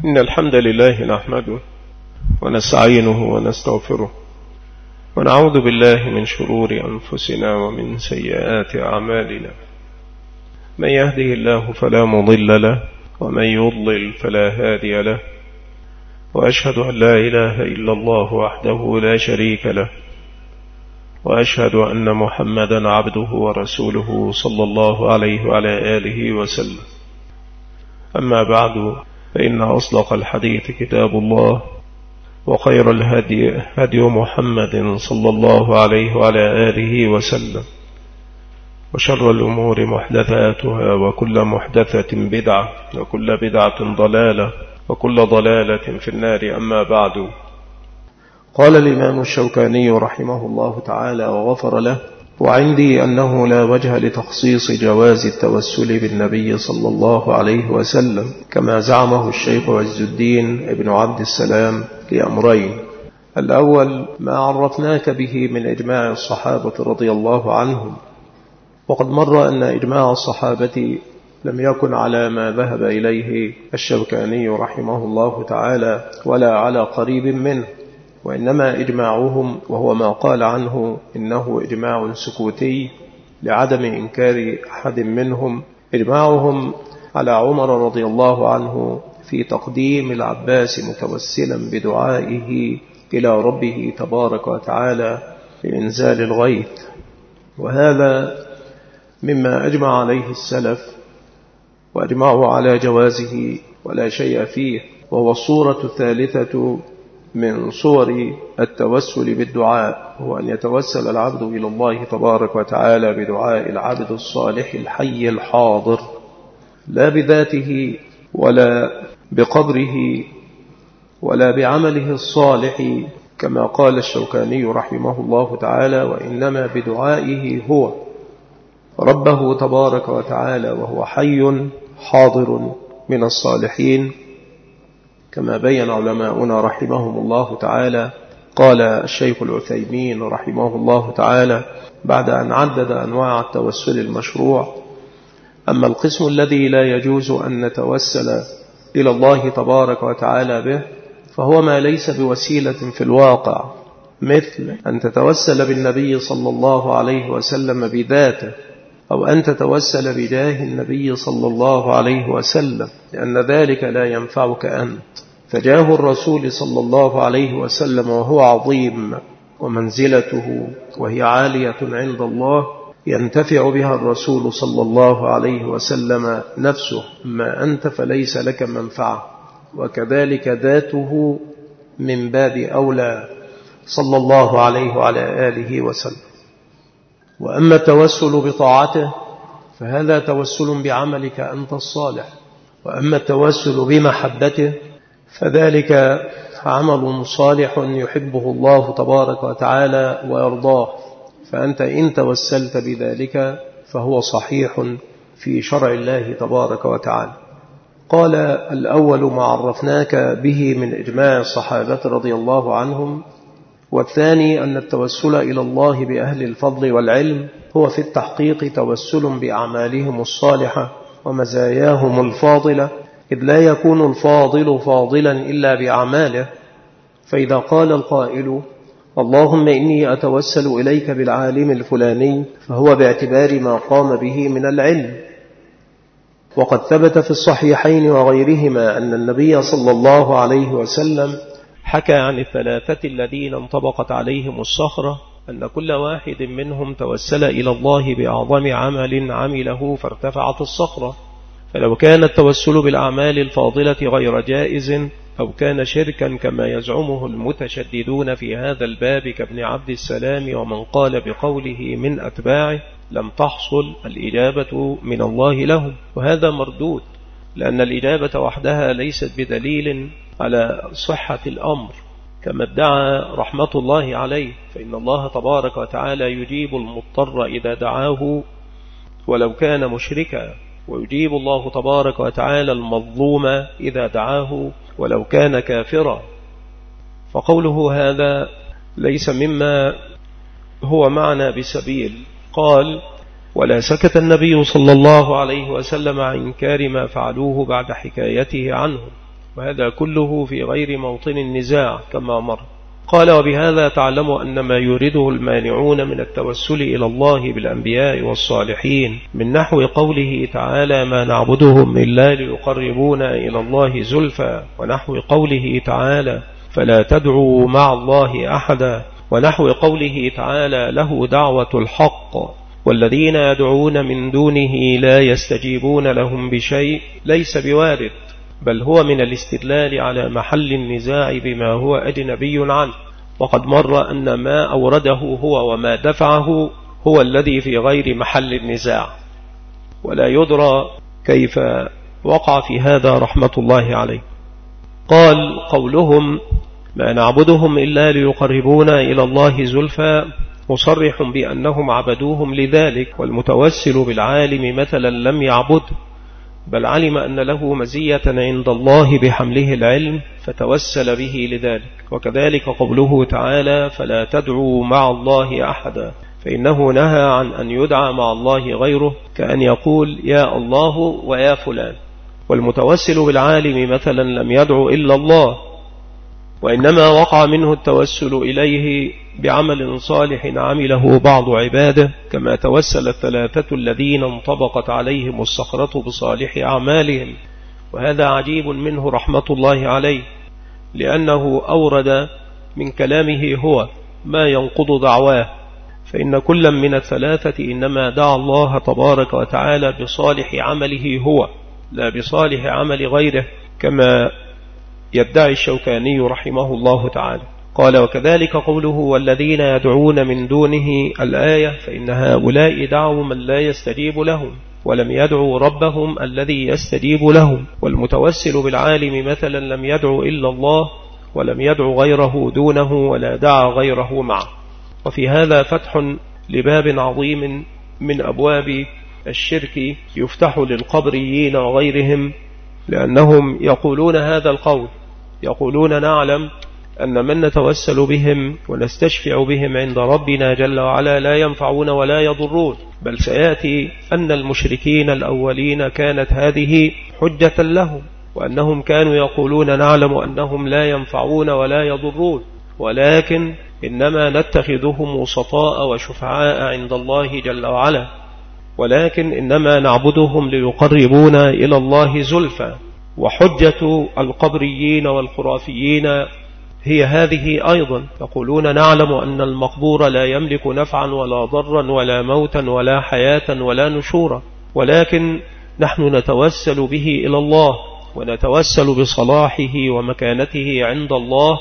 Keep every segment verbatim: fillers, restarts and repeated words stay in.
إن الحمد لله نحمده ونستعينه ونستغفره ونعوذ بالله من شرور أنفسنا ومن سيئات أعمالنا. من يهده الله فلا مضل له ومن يضلل فلا هادي له، وأشهد أن لا إله إلا الله وحده لا شريك له، وأشهد أن محمدا عبده ورسوله صلى الله عليه وعلى آله وسلم. أما بعد، فإن أصدق الحديث كتاب الله، وخير الهدي هدي محمد صلى الله عليه وعلى آله وسلم، وشر الأمور محدثاتها، وكل محدثة بدعة، وكل بدعة ضلالة، وكل ضلالة في النار. أما بعد، قال الإمام الشوكاني رحمه الله تعالى وغفر له: وعندي أنه لا وجه لتخصيص جواز التوسل بالنبي صلى الله عليه وسلم كما زعمه الشيخ عز الدين ابن عبد السلام لأمرين. الأول ما عرفناك به من إجماع الصحابة رضي الله عنهم، وقد مر أن إجماع الصحابة لم يكن على ما ذهب إليه الشوكاني رحمه الله تعالى ولا على قريب منه، وإنما إجماعهم، وهو ما قال عنه إنه إجماع سكوتي لعدم إنكار أحد منهم، إجماعهم على عمر رضي الله عنه في تقديم العباس متوسلا بدعائه إلى ربه تبارك وتعالى لإنزال الغيث، وهذا مما أجمع عليه السلف وأجمعوا على جوازه ولا شيء فيه. وهو الصورة الثالثة من صور التوسل بالدعاء، هو أن يتوسل العبد إلى الله تبارك وتعالى بدعاء العبد الصالح الحي الحاضر، لا بذاته ولا بقبره ولا بعمله الصالح كما قال الشوكاني رحمه الله تعالى، وإنما بدعائه هو ربه تبارك وتعالى، وهو حي حاضر من الصالحين كما بين علماؤنا رحمهم الله تعالى. قال الشيخ العثيمين رحمه الله تعالى بعد أن عدد أنواع التوسل المشروع: أما القسم الذي لا يجوز أن نتوسل إلى الله تبارك وتعالى به، فهو ما ليس بوسيلة في الواقع، مثل أن تتوسل بالنبي صلى الله عليه وسلم بذاته، أو أن تتوسل بجاه النبي صلى الله عليه وسلم، لأن ذلك لا ينفعك أنت، فجاه الرسول صلى الله عليه وسلم وهو عظيم، ومنزلته وهي عالية عند الله ينتفع بها الرسول صلى الله عليه وسلم نفسه، ما أنت فليس لك منفعة، وكذلك ذاته من باب أولى صلى الله عليه وعلى آله وسلم. وأما التوسل بطاعته فهذا توسل بعملك أنت الصالح، وأما التوسل بمحبته فذلك عمل صالح يحبه الله تبارك وتعالى ويرضاه، فأنت إن توسلت بذلك فهو صحيح في شرع الله تبارك وتعالى. قال: الأول ما عرفناك به من إجماع الصحابة رضي الله عنهم، والثاني أن التوسل إلى الله بأهل الفضل والعلم هو في التحقيق توسل بأعمالهم الصالحة ومزاياهم الفاضلة، إذ لا يكون الفاضل فاضلا إلا بأعماله. فإذا قال القائل: اللهم إني أتوسل إليك بالعالم الفلاني، فهو باعتبار ما قام به من العلم. وقد ثبت في الصحيحين وغيرهما أن النبي صلى الله عليه وسلم حكى عن الثلاثة الذين انطبقت عليهم الصخرة أن كل واحد منهم توسل إلى الله بأعظم عمل عمله فارتفعت الصخرة. فلو كان التوسل بالأعمال الفاضلة غير جائز، أو كان شركا كما يزعمه المتشددون في هذا الباب كابن عبد السلام ومن قال بقوله من أتباعه، لم تحصل الإجابة من الله لهم، وهذا مردود، لأن الإجابة وحدها ليست بدليل على صحة الأمر كما ادعى رحمة الله عليه، فإن الله تبارك وتعالى يجيب المضطر إذا دعاه ولو كان مشركا، ويجيب الله تبارك وتعالى المظلوم إذا دعاه ولو كان كافرا. فقوله هذا ليس مما هو معنى بسبيل. قال: ولا سكت النبي صلى الله عليه وسلم عن إنكار ما فعلوه بعد حكايته عنه، وهذا كله في غير موطن النزاع كما مر. قال: وبهذا تعلم أن ما يريده المانعون من التوسل إلى الله بالأنبياء والصالحين من نحو قوله تعالى: ما نعبدهم إلا ليقربونا إلى الله زلفى، ونحو قوله تعالى: فلا تدعوا مع الله أحدا، ونحو قوله تعالى: له دعوة الحق والذين يدعون من دونه لا يستجيبون لهم بشيء، ليس بوارد، بل هو من الاستدلال على محل النزاع بما هو أجنبي عنه. وقد مر أن ما أورده هو وما دفعه هو الذي في غير محل النزاع، ولا يدرى كيف وقع في هذا رحمة الله عليه. قال: قولهم ما نعبدهم إلا ليقربونا إلى الله زلفى مصرح بأنهم عبدوهم لذلك، والمتوسل بالعالم مثلا لم يعبد، بل علم أن له مزية عند الله بحمله العلم فتوسل به لذلك. وكذلك قوله تعالى: فلا تدعوا مع الله أحدا، فإنه نهى عن أن يدعى مع الله غيره، كأن يقول يا الله ويا فلان. والمتوسل بالعالم مثلا لم يدعو إلا الله، وإنما وقع منه التوسل إليه بعمل صالح عمله بعض عباده، كما توسل الثلاثة الذين انطبقت عليهم الصخرة بصالح أعمالهم. وهذا عجيب منه رحمة الله عليه، لأنه أورد من كلامه هو ما ينقض دعواه، فإن كل من الثلاثة إنما دعا الله تبارك وتعالى بصالح عمله هو، لا بصالح عمل غيره، كما يدعي الشوكاني رحمه الله تعالى. قال: وكذلك قوله والذين يدعون من دونه الآية، فإن هؤلاء دعوا من لا يستجيب لهم، ولم يدعوا ربهم الذي يستجيب لهم. والمتوسل بالعالم مثلا لم يدعو إلا الله، ولم يدعو غيره دونه، ولا دعا غيره معه. وفي هذا فتح لباب عظيم من أبواب الشرك يفتح للقبريين وغيرهم، لأنهم يقولون هذا القول، يقولون نعلم أن من نتوسل بهم ونستشفع بهم عند ربنا جل وعلا لا ينفعون ولا يضرون، بل سيأتي أن المشركين الأولين كانت هذه حجة لهم، وأنهم كانوا يقولون نعلم أنهم لا ينفعون ولا يضرون، ولكن إنما نتخذهم وسطاء وشفعاء عند الله جل وعلا، ولكن إنما نعبدهم ليقربونا إلى الله زلفى. وحجة القبريين والخرافيين هي هذه أيضا، يقولون نعلم أن المقبور لا يملك نفعا ولا ضرا ولا موتا ولا حياة ولا نشورا، ولكن نحن نتوسل به إلى الله، ونتوسل بصلاحه ومكانته عند الله،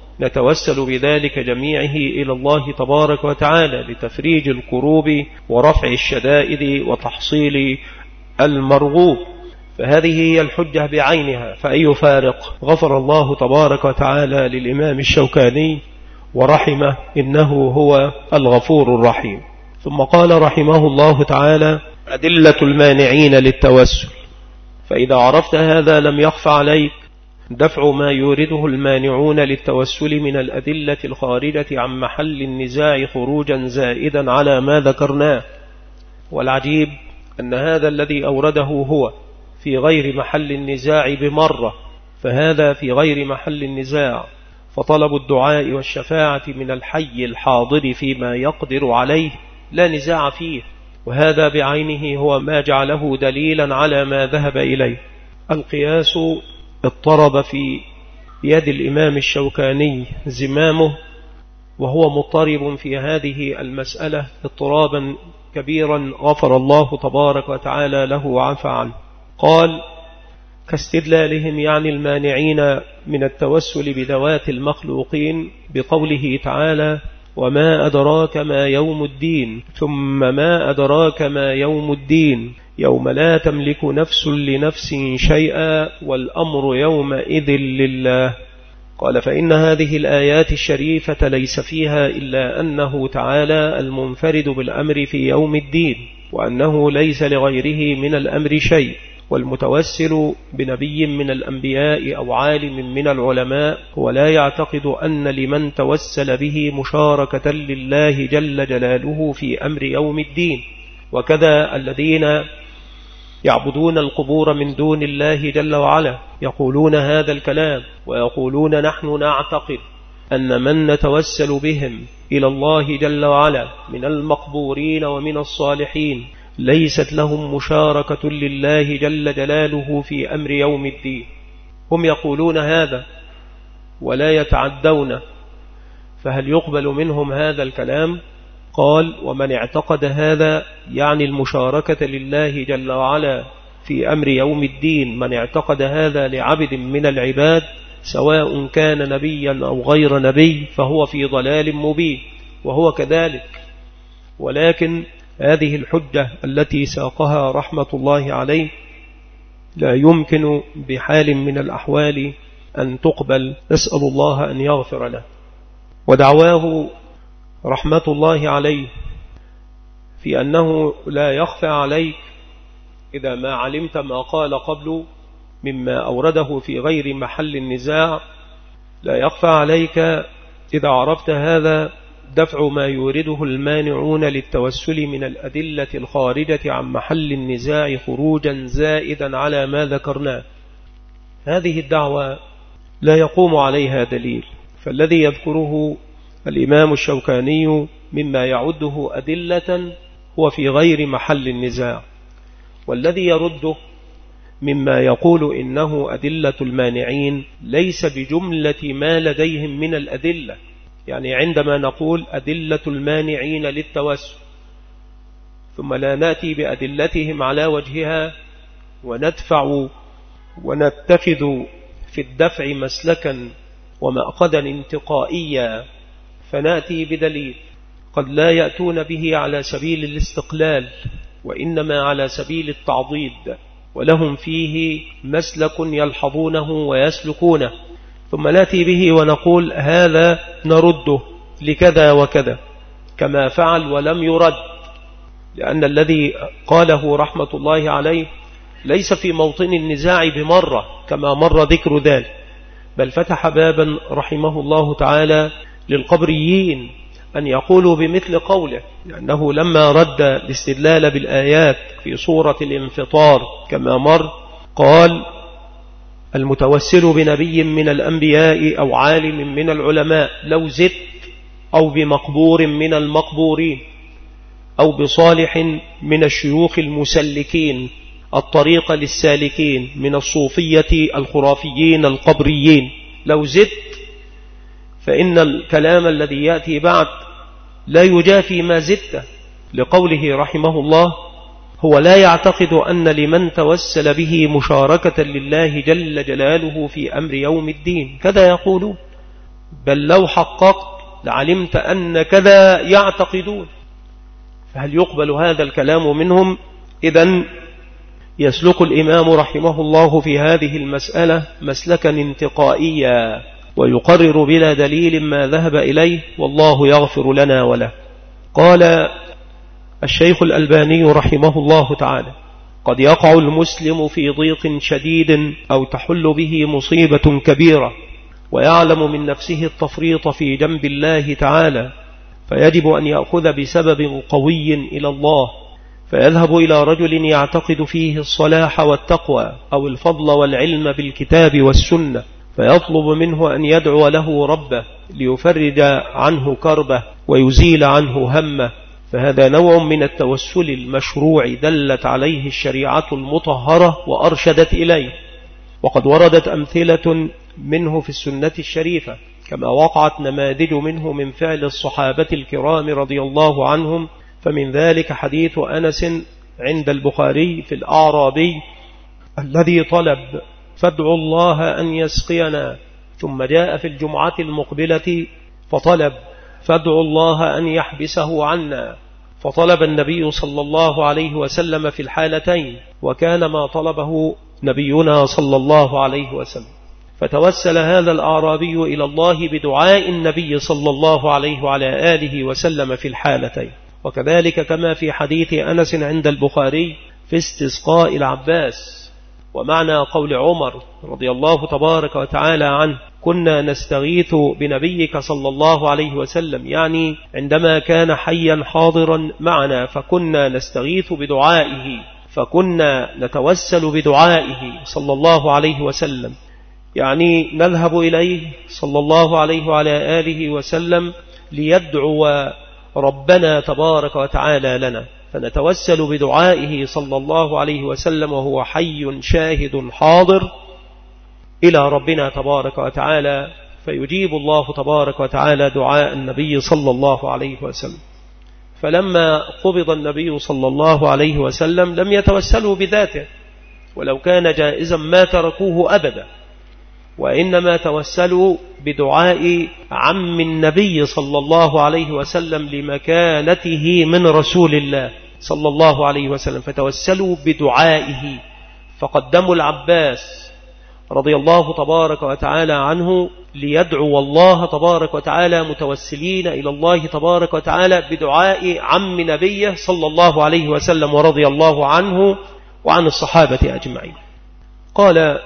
نتوسل بذلك جميعه إلى الله تبارك وتعالى لتفريج الكروب ورفع الشدائد وتحصيل المرغوب. فهذه هي الحجة بعينها، فأي فارق. غفر الله تبارك وتعالى للإمام الشوكاني ورحمه، إنه هو الغفور الرحيم. ثم قال رحمه الله تعالى: أدلة المانعين للتوسل. فإذا عرفت هذا لم يخف عليك دفع ما يورده المانعون للتوسل من الأدلة الخارجة عن محل النزاع خروجا زائدا على ما ذكرناه. والعجيب أن هذا الذي أورده هو في غير محل النزاع بمرة، فهذا في غير محل النزاع، فطلب الدعاء والشفاعة من الحي الحاضر فيما يقدر عليه لا نزاع فيه، وهذا بعينه هو ما جعله دليلا على ما ذهب إليه. القياس اضطرب في يد الإمام الشوكاني زمامه، وهو مضطرب في هذه المسألة اضطرابا كبيرا غفر الله تبارك وتعالى له وعفى عنه. قال: كاستدلالهم يعني المانعين من التوسل بذوات المخلوقين بقوله تعالى: وما أدراك ما يوم الدين، ثم ما أدراك ما يوم الدين، يوم لا تملك نفس لنفس شيئا والأمر يومئذ لله. قال: فإن هذه الآيات الشريفة ليس فيها إلا أنه تعالى المنفرد بالأمر في يوم الدين، وأنه ليس لغيره من الأمر شيء. والمتوسل بنبي من الأنبياء أو عالم من العلماء هو لا يعتقد أن لمن توسل به مشاركة لله جل جلاله في أمر يوم الدين. وكذا الذين يعبدون القبور من دون الله جل وعلا، يقولون هذا الكلام ويقولون نحن نعتقد أن من نتوسل بهم إلى الله جل وعلا من المقبورين ومن الصالحين ليست لهم مشاركة لله جل جلاله في أمر يوم الدين. هم يقولون هذا ولا يتعدون، فهل يقبل منهم هذا الكلام؟ قال: ومن اعتقد هذا يعني المشاركة لله جل وعلا في أمر يوم الدين، من اعتقد هذا لعبد من العباد سواء كان نبيا أو غير نبي فهو في ضلال مبين، وهو كذلك. ولكن هذه الحجة التي ساقها رحمة الله عليه لا يمكن بحال من الأحوال أن تقبل، نسأل الله أن يغفر له. ودعواه رحمة الله عليه في أنه لا يخفى عليك إذا ما علمت ما قال قبل مما أورده في غير محل النزاع، لا يخفى عليك إذا عرفت هذا دفع ما يورده المانعون للتوسل من الأدلة الخارجة عن محل النزاع خروجا زائدا على ما ذكرناه. هذه الدعوة لا يقوم عليها دليل، فالذي يذكره الإمام الشوكاني مما يعده أدلة هو في غير محل النزاع، والذي يرده مما يقول إنه أدلة المانعين ليس بجملة ما لديهم من الأدلة. يعني عندما نقول أدلة المانعين للتوسل ثم لا نأتي بأدلتهم على وجهها وندفع ونتخذ في الدفع مسلكا ومأخذا انتقائيا، فنأتي بدليل قد لا يأتون به على سبيل الاستقلال وإنما على سبيل التعضيد، ولهم فيه مسلك يلحظونه ويسلكونه، ثم نأتي به ونقول هذا نرده لكذا وكذا كما فعل ولم يرد، لأن الذي قاله رحمة الله عليه ليس في موطن النزاع بمرة كما مر ذكر ذلك، بل فتح بابا رحمه الله تعالى للقبريين أن يقولوا بمثل قوله، لأنه لما رد الاستدلال بالآيات في سورة الانفطار كما مر قال: المتوسل بنبي من الأنبياء أو عالم من العلماء لو زدت، أو بمقبور من المقبورين، أو بصالح من الشيوخ المسلكين الطريق للسالكين من الصوفية الخرافيين القبريين، لو زدت فإن الكلام الذي يأتي بعد لا يجافي ما زدته، لقوله رحمه الله: هو لا يعتقد أن لمن توسل به مشاركة لله جل جلاله في أمر يوم الدين، كذا يقولون، بل لو حققت لعلمت أن كذا يعتقدون. فهل يقبل هذا الكلام منهم؟ إذن يسلك الإمام رحمه الله في هذه المسألة مسلكا انتقائيا ويقرر بلا دليل ما ذهب إليه، والله يغفر لنا وله. قال الشيخ الألباني رحمه الله تعالى: قد يقع المسلم في ضيق شديد أو تحل به مصيبة كبيرة ويعلم من نفسه التفريط في جنب الله تعالى، فيجب أن يأخذ بسبب قوي إلى الله، فيذهب إلى رجل يعتقد فيه الصلاح والتقوى أو الفضل والعلم بالكتاب والسنة، فيطلب منه أن يدعو له ربه ليفرج عنه كربه ويزيل عنه همه، فهذا نوع من التوسل المشروع دلت عليه الشريعة المطهرة وأرشدت إليه، وقد وردت أمثلة منه في السنة الشريفة، كما وقعت نماذج منه من فعل الصحابة الكرام رضي الله عنهم. فمن ذلك حديث أنس عند البخاري في الأعرابي الذي طلب: فادعوا الله أن يسقينا، ثم جاء في الجمعة المقبلة فطلب: فادعوا الله أن يحبسه عنا، فطلب النبي صلى الله عليه وسلم في الحالتين، وكان ما طلبه نبينا صلى الله عليه وسلم. فتوسل هذا الأعرابي إلى الله بدعاء النبي صلى الله عليه وعلى آله وسلم في الحالتين، وكذلك كما في حديث أنس عند البخاري في استسقاء العباس. ومعنى قول عمر رضي الله تبارك وتعالى عنه: كنا نستغيث بنبيك صلى الله عليه وسلم، يعني عندما كان حيا حاضرا معنا فكنا نستغيث بدعائه فكنا نتوسل بدعائه صلى الله عليه وسلم، يعني نذهب إليه صلى الله عليه وعلى آله وسلم ليدعو ربنا تبارك وتعالى لنا، فنتوسل بدعائه صلى الله عليه وسلم وهو حي شاهد حاضر إلى ربنا تبارك وتعالى، فيجيب الله تبارك وتعالى دعاء النبي صلى الله عليه وسلم. فلما قبض النبي صلى الله عليه وسلم لم يتوسلوا بذاته، ولو كان جائزا ما تركوه أبدا، وإنما توسلوا بدعاء عم النبي صلى الله عليه وسلم لمكانته من رسول الله صلى الله عليه وسلم، فتوسلوا بدعائه، فقدموا العباس رضي الله تبارك وتعالى عنه ليدعو الله تبارك وتعالى متوسلين إلى الله تبارك وتعالى بدعاء عم نبيه صلى الله عليه وسلم ورضي الله عنه وعن الصحابة أجمعين. قال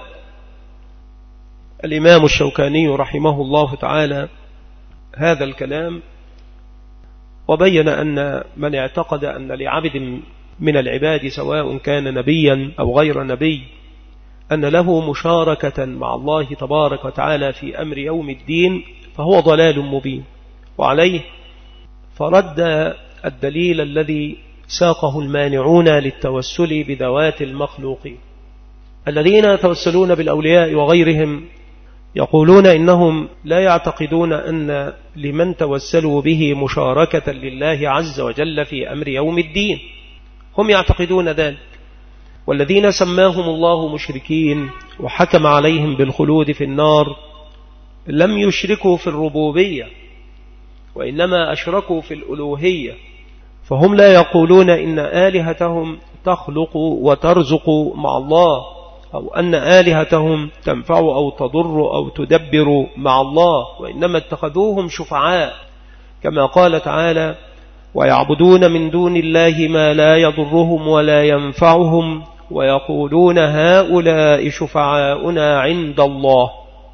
الإمام الشوكاني رحمه الله تعالى هذا الكلام، وبين أن من اعتقد أن لعبد من العباد سواء كان نبيا أو غير نبي أن له مشاركة مع الله تبارك وتعالى في أمر يوم الدين فهو ضلال مبين. وعليه فرد الدليل الذي ساقه المانعون للتوسل بذوات المخلوقين. الذين يتوسلون بالأولياء وغيرهم يقولون إنهم لا يعتقدون أن لمن توسلوا به مشاركة لله عز وجل في أمر يوم الدين، هم يعتقدون ذلك. والذين سماهم الله مشركين وحكم عليهم بالخلود في النار لم يشركوا في الربوبية، وإنما أشركوا في الألوهية، فهم لا يقولون إن آلهتهم تخلق وترزق مع الله، أو أن آلهتهم تنفع أو تضر أو تدبر مع الله، وإنما اتخذوهم شفعاء، كما قال تعالى: ويعبدون من دون الله ما لا يضرهم ولا ينفعهم ويقولون هؤلاء شفعاؤنا عند الله.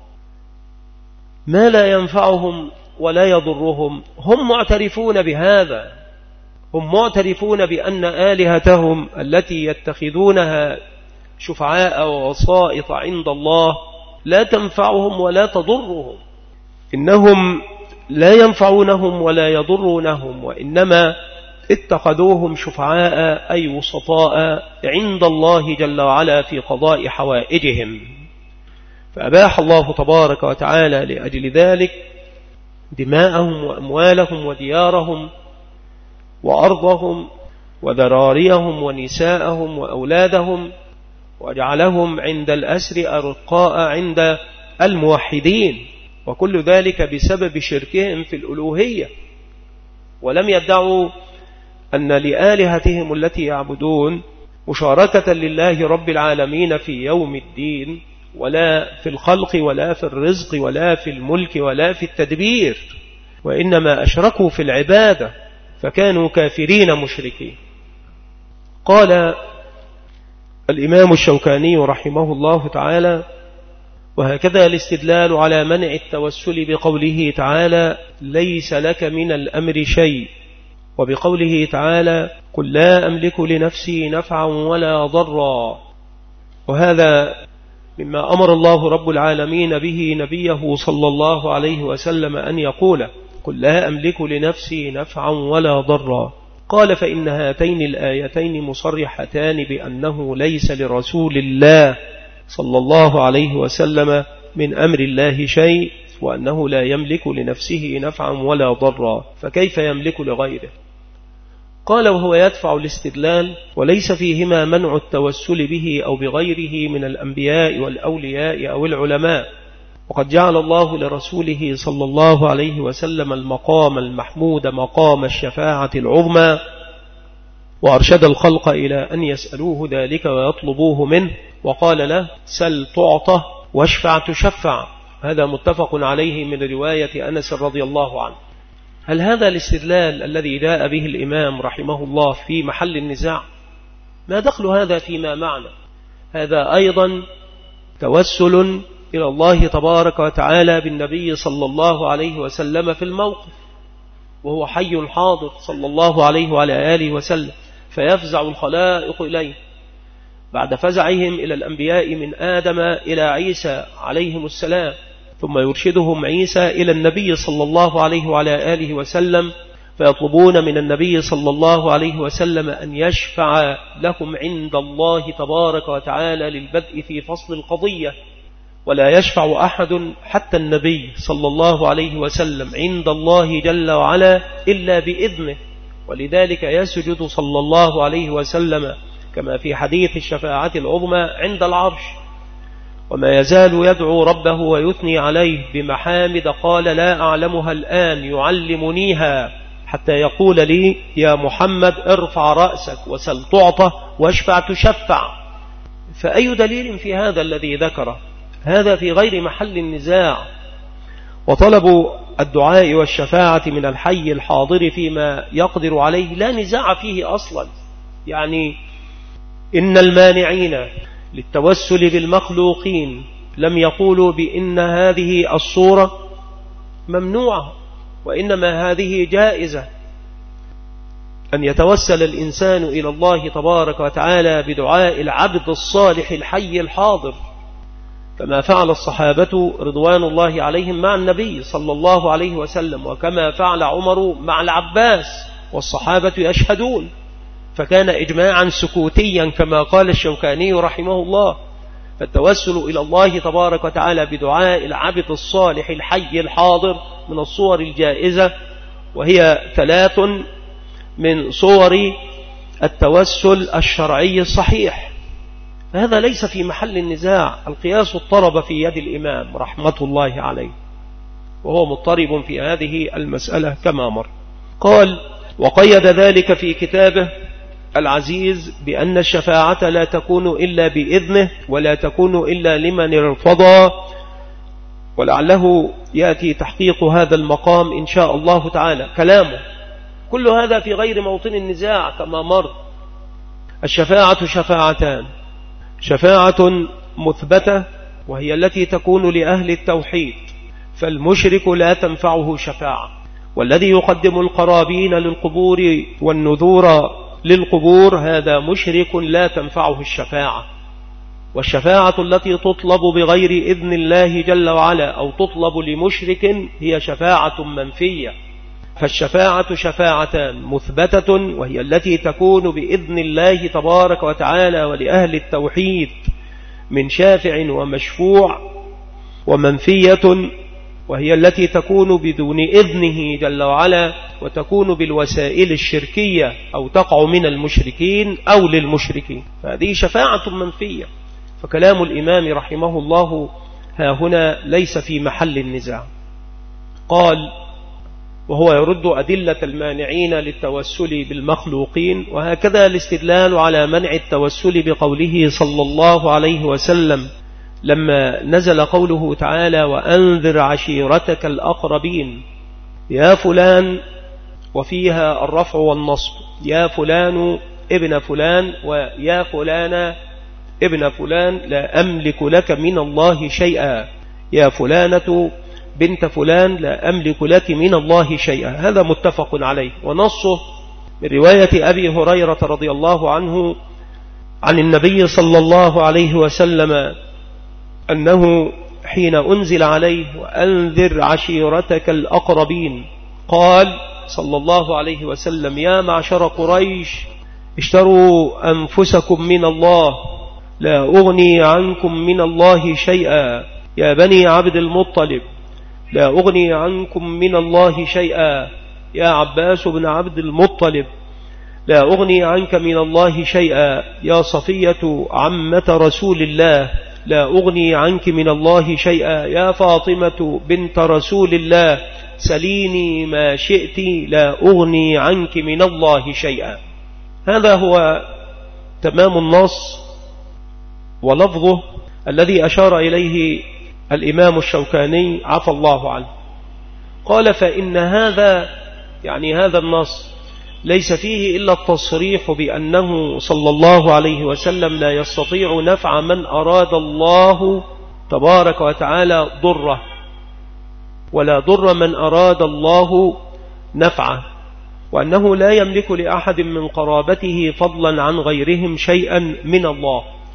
ما لا ينفعهم ولا يضرهم هم معترفون بهذا، هم معترفون بأن آلهتهم التي يتخذونها شفعاء ووسائط عند الله لا تنفعهم ولا تضرهم، إنهم لا ينفعونهم ولا يضرونهم، وإنما اتخذوهم شفعاء أي وسطاء عند الله جل وعلا في قضاء حوائجهم. فأباح الله تبارك وتعالى لأجل ذلك دماءهم وأموالهم وديارهم وأرضهم وذراريهم ونساءهم وأولادهم، وجعلهم عند الأسر أرقاء عند الموحدين، وكل ذلك بسبب شركهم في الألوهية. ولم يدعوا أن لآلهتهم التي يعبدون مشاركة لله رب العالمين في يوم الدين، ولا في الخلق ولا في الرزق ولا في الملك ولا في التدبير، وإنما أشركوا في العبادة فكانوا كافرين مشركين. قال الإمام الشوكاني رحمه الله تعالى: وهكذا الاستدلال على منع التوسل بقوله تعالى: ليس لك من الأمر شيء، وبقوله تعالى: قل لا أملك لنفسي نفعا ولا ضرا. وهذا مما أمر الله رب العالمين به نبيه صلى الله عليه وسلم أن يقول: قل لا أملك لنفسي نفعا ولا ضرا. قال: فإن هاتين الآيتين مصرحتان بأنه ليس لرسول الله صلى الله عليه وسلم من أمر الله شيء، وأنه لا يملك لنفسه نفعا ولا ضرا، فكيف يملك لغيره؟ قال: وهو يدفع الاستدلال، وليس فيهما منع التوسل به أو بغيره من الأنبياء والأولياء أو العلماء، وقد جعل الله لرسوله صلى الله عليه وسلم المقام المحمود مقام الشفاعة العظمى، وأرشد الخلق إلى أن يسألوه ذلك ويطلبوه منه، وقال له: سل تعطى واشفع تشفع. هذا متفق عليه من رواية أنس رضي الله عنه. هل هذا الاستدلال الذي جاء به الإمام رحمه الله في محل النزاع؟ ما دخل هذا فيما معنى؟ هذا أيضا توسل إلى الله تبارك وتعالى بالنبي صلى الله عليه وسلم في الموقف، وهو حي حاضر صلى الله عليه وعلى آله وسلم، فيفزع الخلائق إليه بعد فزعهم إلى الأنبياء من آدم إلى عيسى عليهم السلام، ثم يرشدهم عيسى إلى النبي صلى الله عليه وعلى آله وسلم، فيطلبون من النبي صلى الله عليه وسلم أن يشفع لهم عند الله تبارك وتعالى للبدء في فصل القضية، ولا يشفع أحد حتى النبي صلى الله عليه وسلم عند الله جل وعلا إلا بإذنه، ولذلك يسجد صلى الله عليه وسلم كما في حديث الشفاعة العظمى عند العرش، وما يزال يدعو ربه ويثني عليه بمحامد قال لا أعلمها الآن يعلمنيها، حتى يقول لي يا محمد ارفع رأسك وسل تعطى واشفع تشفع. فأي دليل في هذا الذي ذكره؟ هذا في غير محل النزاع. وطلب الدعاء والشفاعة من الحي الحاضر فيما يقدر عليه لا نزاع فيه أصلا. يعني إن المانعين للتوسل بالمخلوقين لم يقولوا بإن هذه الصورة ممنوعة، وإنما هذه جائزة، أن يتوسل الإنسان إلى الله تبارك وتعالى بدعاء العبد الصالح الحي الحاضر، كما فعل الصحابة رضوان الله عليهم مع النبي صلى الله عليه وسلم، وكما فعل عمر مع العباس، والصحابة يشهدون، فكان إجماعا سكوتيا كما قال الشوكاني رحمه الله. فالتوسل إلى الله تبارك وتعالى بدعاء العبد الصالح الحي الحاضر من الصور الجائزة، وهي ثلاث من صور التوسل الشرعي الصحيح، فهذا ليس في محل النزاع. القياس اضطرب في يد الإمام رحمة الله عليه، وهو مضطرب في هذه المسألة كما مر. قال وقيد ذلك في كتابه العزيز بأن الشفاعة لا تكون إلا بإذنه ولا تكون إلا لمن ارتضى، ولعله يأتي تحقيق هذا المقام إن شاء الله تعالى كلامه. كل هذا في غير موطن النزاع كما مر. الشفاعة شفاعتان: شفاعة مثبتة وهي التي تكون لأهل التوحيد، فالمشرك لا تنفعه شفاعة، والذي يقدم القرابين للقبور والنذور للقبور هذا مشرك لا تنفعه الشفاعة. والشفاعة التي تطلب بغير إذن الله جل وعلا أو تطلب لمشرك هي شفاعة منفية. فالشفاعة شفاعتان: مثبتة وهي التي تكون بإذن الله تبارك وتعالى ولأهل التوحيد من شافع ومشفوع، ومنفية وهي التي تكون بدون إذنه جل وعلا وتكون بالوسائل الشركية أو تقع من المشركين أو للمشركين، فهذه شفاعة منفية. فكلام الإمام رحمه الله ها هنا ليس في محل النزاع. قال وهو يرد أدلة المانعين للتوسل بالمخلوقين، وهكذا الاستدلال على منع التوسل بقوله صلى الله عليه وسلم لما نزل قوله تعالى وأنذر عشيرتك الأقربين، يا فلان، وفيها الرفع والنصب، يا فلان ابن فلان ويا فلان ابن فلان لا أملك لك من الله شيئا، يا فلانة بنت فلان لا أملك لك من الله شيئا. هذا متفق عليه، ونصه من رواية أبي هريرة رضي الله عنه عن النبي صلى الله عليه وسلم أنه حين أنزل عليه وأنذر عشيرتك الأقربين قال صلى الله عليه وسلم يا معشر قريش اشتروا أنفسكم من الله لا أغني عنكم من الله شيئا، يا بني عبد المطلب لا أغني عنكم من الله شيئا، يا عباس بن عبد المطلب لا أغني عنك من الله شيئا، يا صفية عمة رسول الله لا أغني عنك من الله شيئا، يا فاطمة بنت رسول الله سليني ما شئت لا أغني عنك من الله شيئا. هذا هو تمام النص ولفظه الذي أشار إليه الإمام الشوكاني عفى الله عنه. قال فإن هذا يعني هذا النص ليس فيه إلا التصريح بأنه صلى الله عليه وسلم لا يستطيع نفع من أراد الله تبارك وتعالى ضره، ولا ضر من أراد الله نفعه، وأنه لا يملك لأحد من قرابته فضلا عن غيرهم شيئا من الله.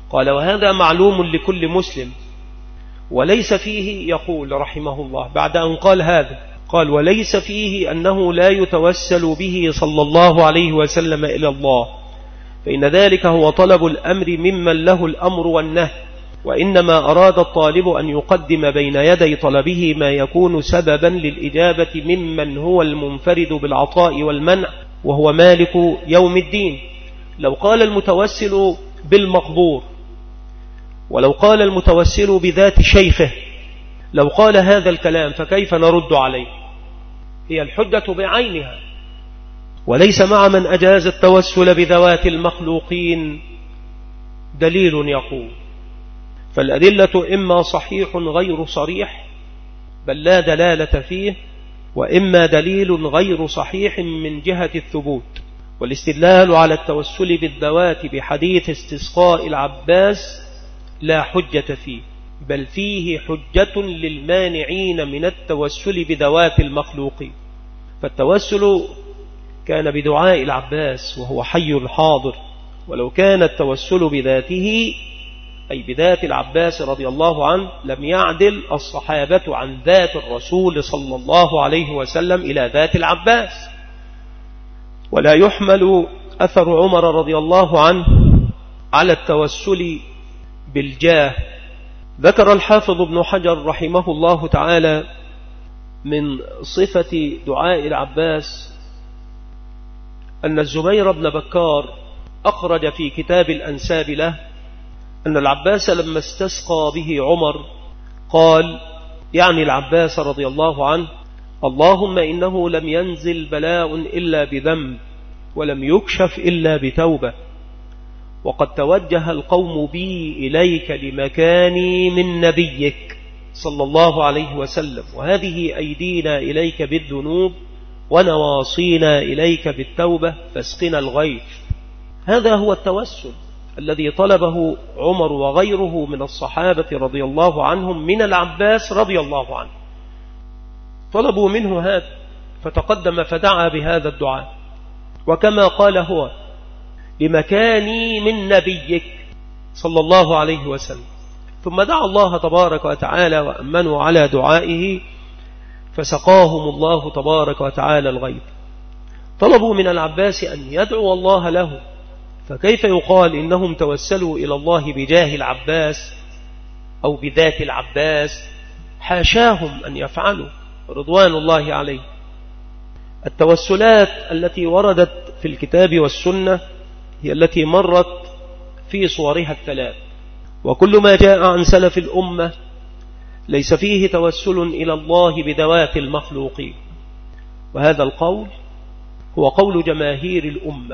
قال وهذا معلوم لكل مسلم وليس فيه، يقول رحمه الله بعد أن قال هذا، قال وليس فيه أنه لا يتوسل به صلى الله عليه وسلم إلى الله، فإن ذلك هو طلب الأمر ممن له الأمر والنهي، وإنما أراد الطالب أن يقدم بين يدي طلبه ما يكون سببا للإجابة ممن هو المنفرد بالعطاء والمنع وهو مالك يوم الدين. لو قال المتوسل بالمقبور، ولو قال المتوسل بذات شيخه، لو قال هذا الكلام فكيف نرد عليه؟ هي الحجة بعينها، وليس مع من أجاز التوسل بذوات المخلوقين دليل يقول. فالأدلة إما صحيح غير صريح بل لا دلالة فيه، وإما دليل غير صحيح من جهة الثبوت. والاستدلال على التوسل بالذوات بحديث استسقاء العباس لا حجة فيه، بل فيه حجة للمانعين من التوسل بذوات المخلوقين. فالتوسل كان بدعاء العباس وهو حي حاضر، ولو كان التوسل بذاته أي بذات العباس رضي الله عنه لم يعدل الصحابة عن ذات الرسول صلى الله عليه وسلم إلى ذات العباس. ولا يحمل أثر عمر رضي الله عنه على التوسل بالجاه. ذكر الحافظ ابن حجر رحمه الله تعالى من صفة دعاء العباس أن الزبير بن بكار أخرج في كتاب الأنساب له أن العباس لما استسقى به عمر قال، يعني العباس رضي الله عنه: اللهم إنه لم ينزل بلاء إلا بذنب ولم يكشف إلا بتوبة، وقد توجه القوم بي إليك لمكاني من نبيك صلى الله عليه وسلم، وهذه أيدينا إليك بالذنوب ونواصينا إليك بالتوبة فاسقنا الغيث. هذا هو التوسل الذي طلبه عمر وغيره من الصحابة رضي الله عنهم من العباس رضي الله عنه، طلبوا منه هذا فتقدم فدعا بهذا الدعاء. وكما قال هو: لمكاني من نبيك صلى الله عليه وسلم، ثم دعا الله تبارك وتعالى وأمنوا على دعائه فسقاهم الله تبارك وتعالى الغيث. طلبوا من العباس أن يدعو الله له، فكيف يقال إنهم توسلوا إلى الله بجاه العباس أو بذات العباس؟ حاشاهم أن يفعلوا رضوان الله عليه. التوسلات التي وردت في الكتاب والسنة هي التي مرت في صورها الثلاث، وكل ما جاء عن سلف الأمة ليس فيه توسل إلى الله بذوات المخلوقين، وهذا القول هو قول جماهير الأمة.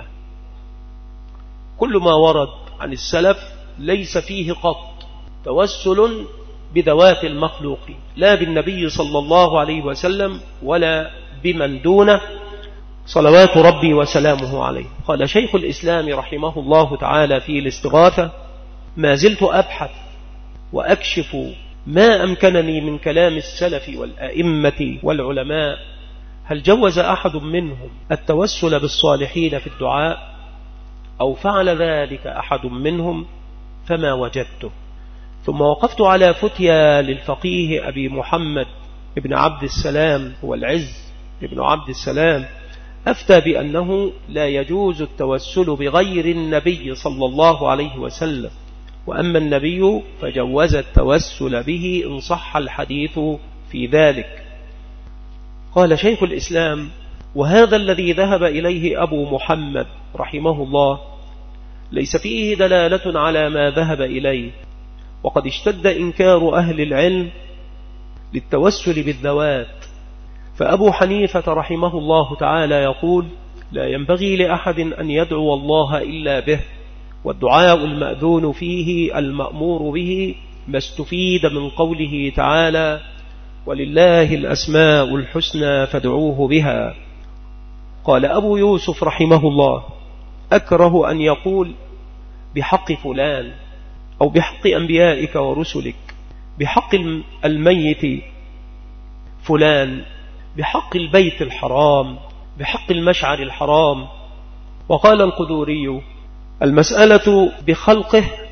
كل ما ورد عن السلف ليس فيه قط توسل بذوات المخلوقين، لا بالنبي صلى الله عليه وسلم ولا بمن دونه صلوات ربي وسلامه عليه. قال شيخ الإسلام رحمه الله تعالى في الاستغاثة: ما زلت أبحث وأكشف ما أمكنني من كلام السلف والأئمة والعلماء، هل جوز أحد منهم التوسل بالصالحين في الدعاء أو فعل ذلك أحد منهم؟ فما وجدته. ثم وقفت على فتيا للفقيه أبي محمد ابن عبد السلام هو العز ابن عبد السلام، أفتى بأنه لا يجوز التوسل بغير النبي صلى الله عليه وسلم، وأما النبي فجوز التوسل به إن صح الحديث في ذلك. قال شيخ الإسلام: وهذا الذي ذهب إليه أبو محمد رحمه الله ليس فيه دلالة على ما ذهب إليه، وقد اشتد إنكار أهل العلم للتوسل بالذوات. فأبو حنيفة رحمه الله تعالى يقول: لا ينبغي لأحد أن يدعو الله إلا به، والدعاء المأذون فيه المأمور به، ما استفيد من قوله تعالى: ولله الأسماء الحسنى فادعوه بها. قال أبو يوسف رحمه الله: أكره أن يقول بحق فلان أو بحق أنبيائك ورسلك، بحق الميت فلان، بحق البيت الحرام، بحق المشعر الحرام. وقال القدوري: المسألة بخلقه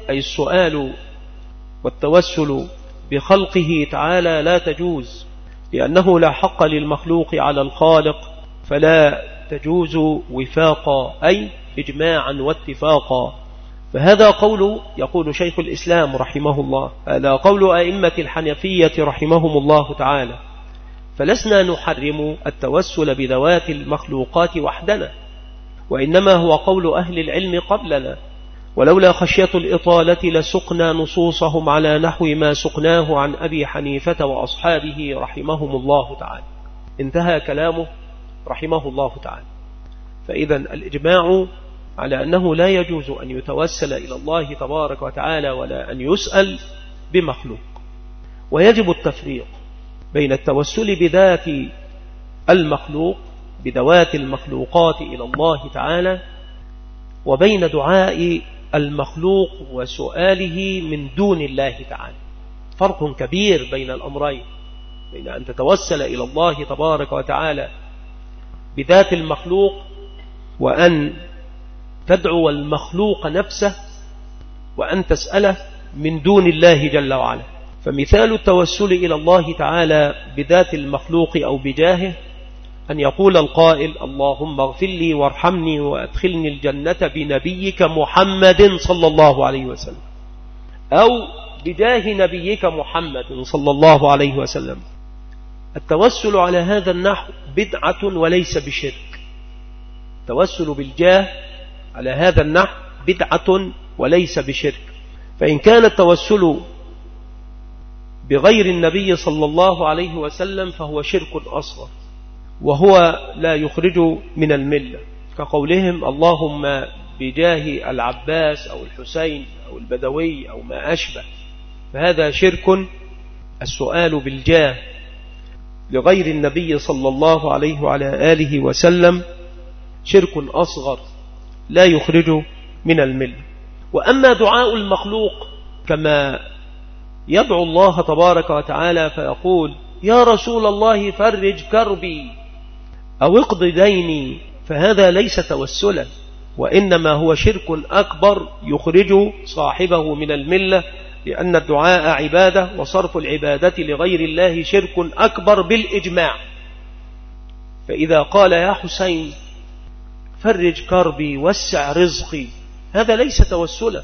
أي السؤال والتوسل بخلقه تعالى لا تجوز، لأنه لا حق للمخلوق على الخالق، فلا تجوز وفاقا أي إجماعا واتفاقا. فهذا قول يقول شيخ الإسلام رحمه الله، هذا قول أئمة الحنفية رحمهم الله تعالى. فلسنا نحرم التوسل بذوات المخلوقات وحدنا، وإنما هو قول أهل العلم قبلنا، ولولا خشية الإطالة لسقنا نصوصهم على نحو ما سقناه عن أبي حنيفة وأصحابه رحمهم الله تعالى. انتهى كلامه رحمه الله تعالى. فإذا الإجماع على أنه لا يجوز أن يتوسل إلى الله تبارك وتعالى ولا أن يسأل بمخلوق. ويجب التفريق بين التوسل بذات المخلوق بذوات المخلوقات إلى الله تعالى، وبين دعاء المخلوق وسؤاله من دون الله تعالى. فرق كبير بين الأمرين، بين أن تتوسل إلى الله تبارك وتعالى بذات المخلوق وأن تدعو المخلوق نفسه وأن تسأله من دون الله جل وعلا. فمثال التوسل إلى الله تعالى بذات المخلوق أو بجاهه أن يقول القائل: اللهم اغفر لي وارحمني وأدخلني الجنة بنبيك محمد صلى الله عليه وسلم، أو بجاه نبيك محمد صلى الله عليه وسلم. التوسل على هذا النحو بدعة وليس بشرك. التوسل بالجاه على هذا النحو بدعة وليس بشرك. فإن كان التوسل بغير النبي صلى الله عليه وسلم فهو شرك أصغر، وهو لا يخرج من الملة، كقولهم اللهم بجاه العباس أو الحسين أو البدوي أو ما أشبه، فهذا شرك. السؤال بالجاه لغير النبي صلى الله عليه وعلى آله وسلم شرك أصغر لا يخرج من الملة. وأما دعاء المخلوق كما يدعو الله تبارك وتعالى فيقول: يا رسول الله فرج كربي أو اقض ديني، فهذا ليس توسلا، وإنما هو شرك أكبر يخرج صاحبه من الملة، لأن الدعاء عبادة، وصرف العبادة لغير الله شرك أكبر بالإجماع. فإذا قال يا حسين فرج كربي وسع رزقي، هذا ليس توسلا،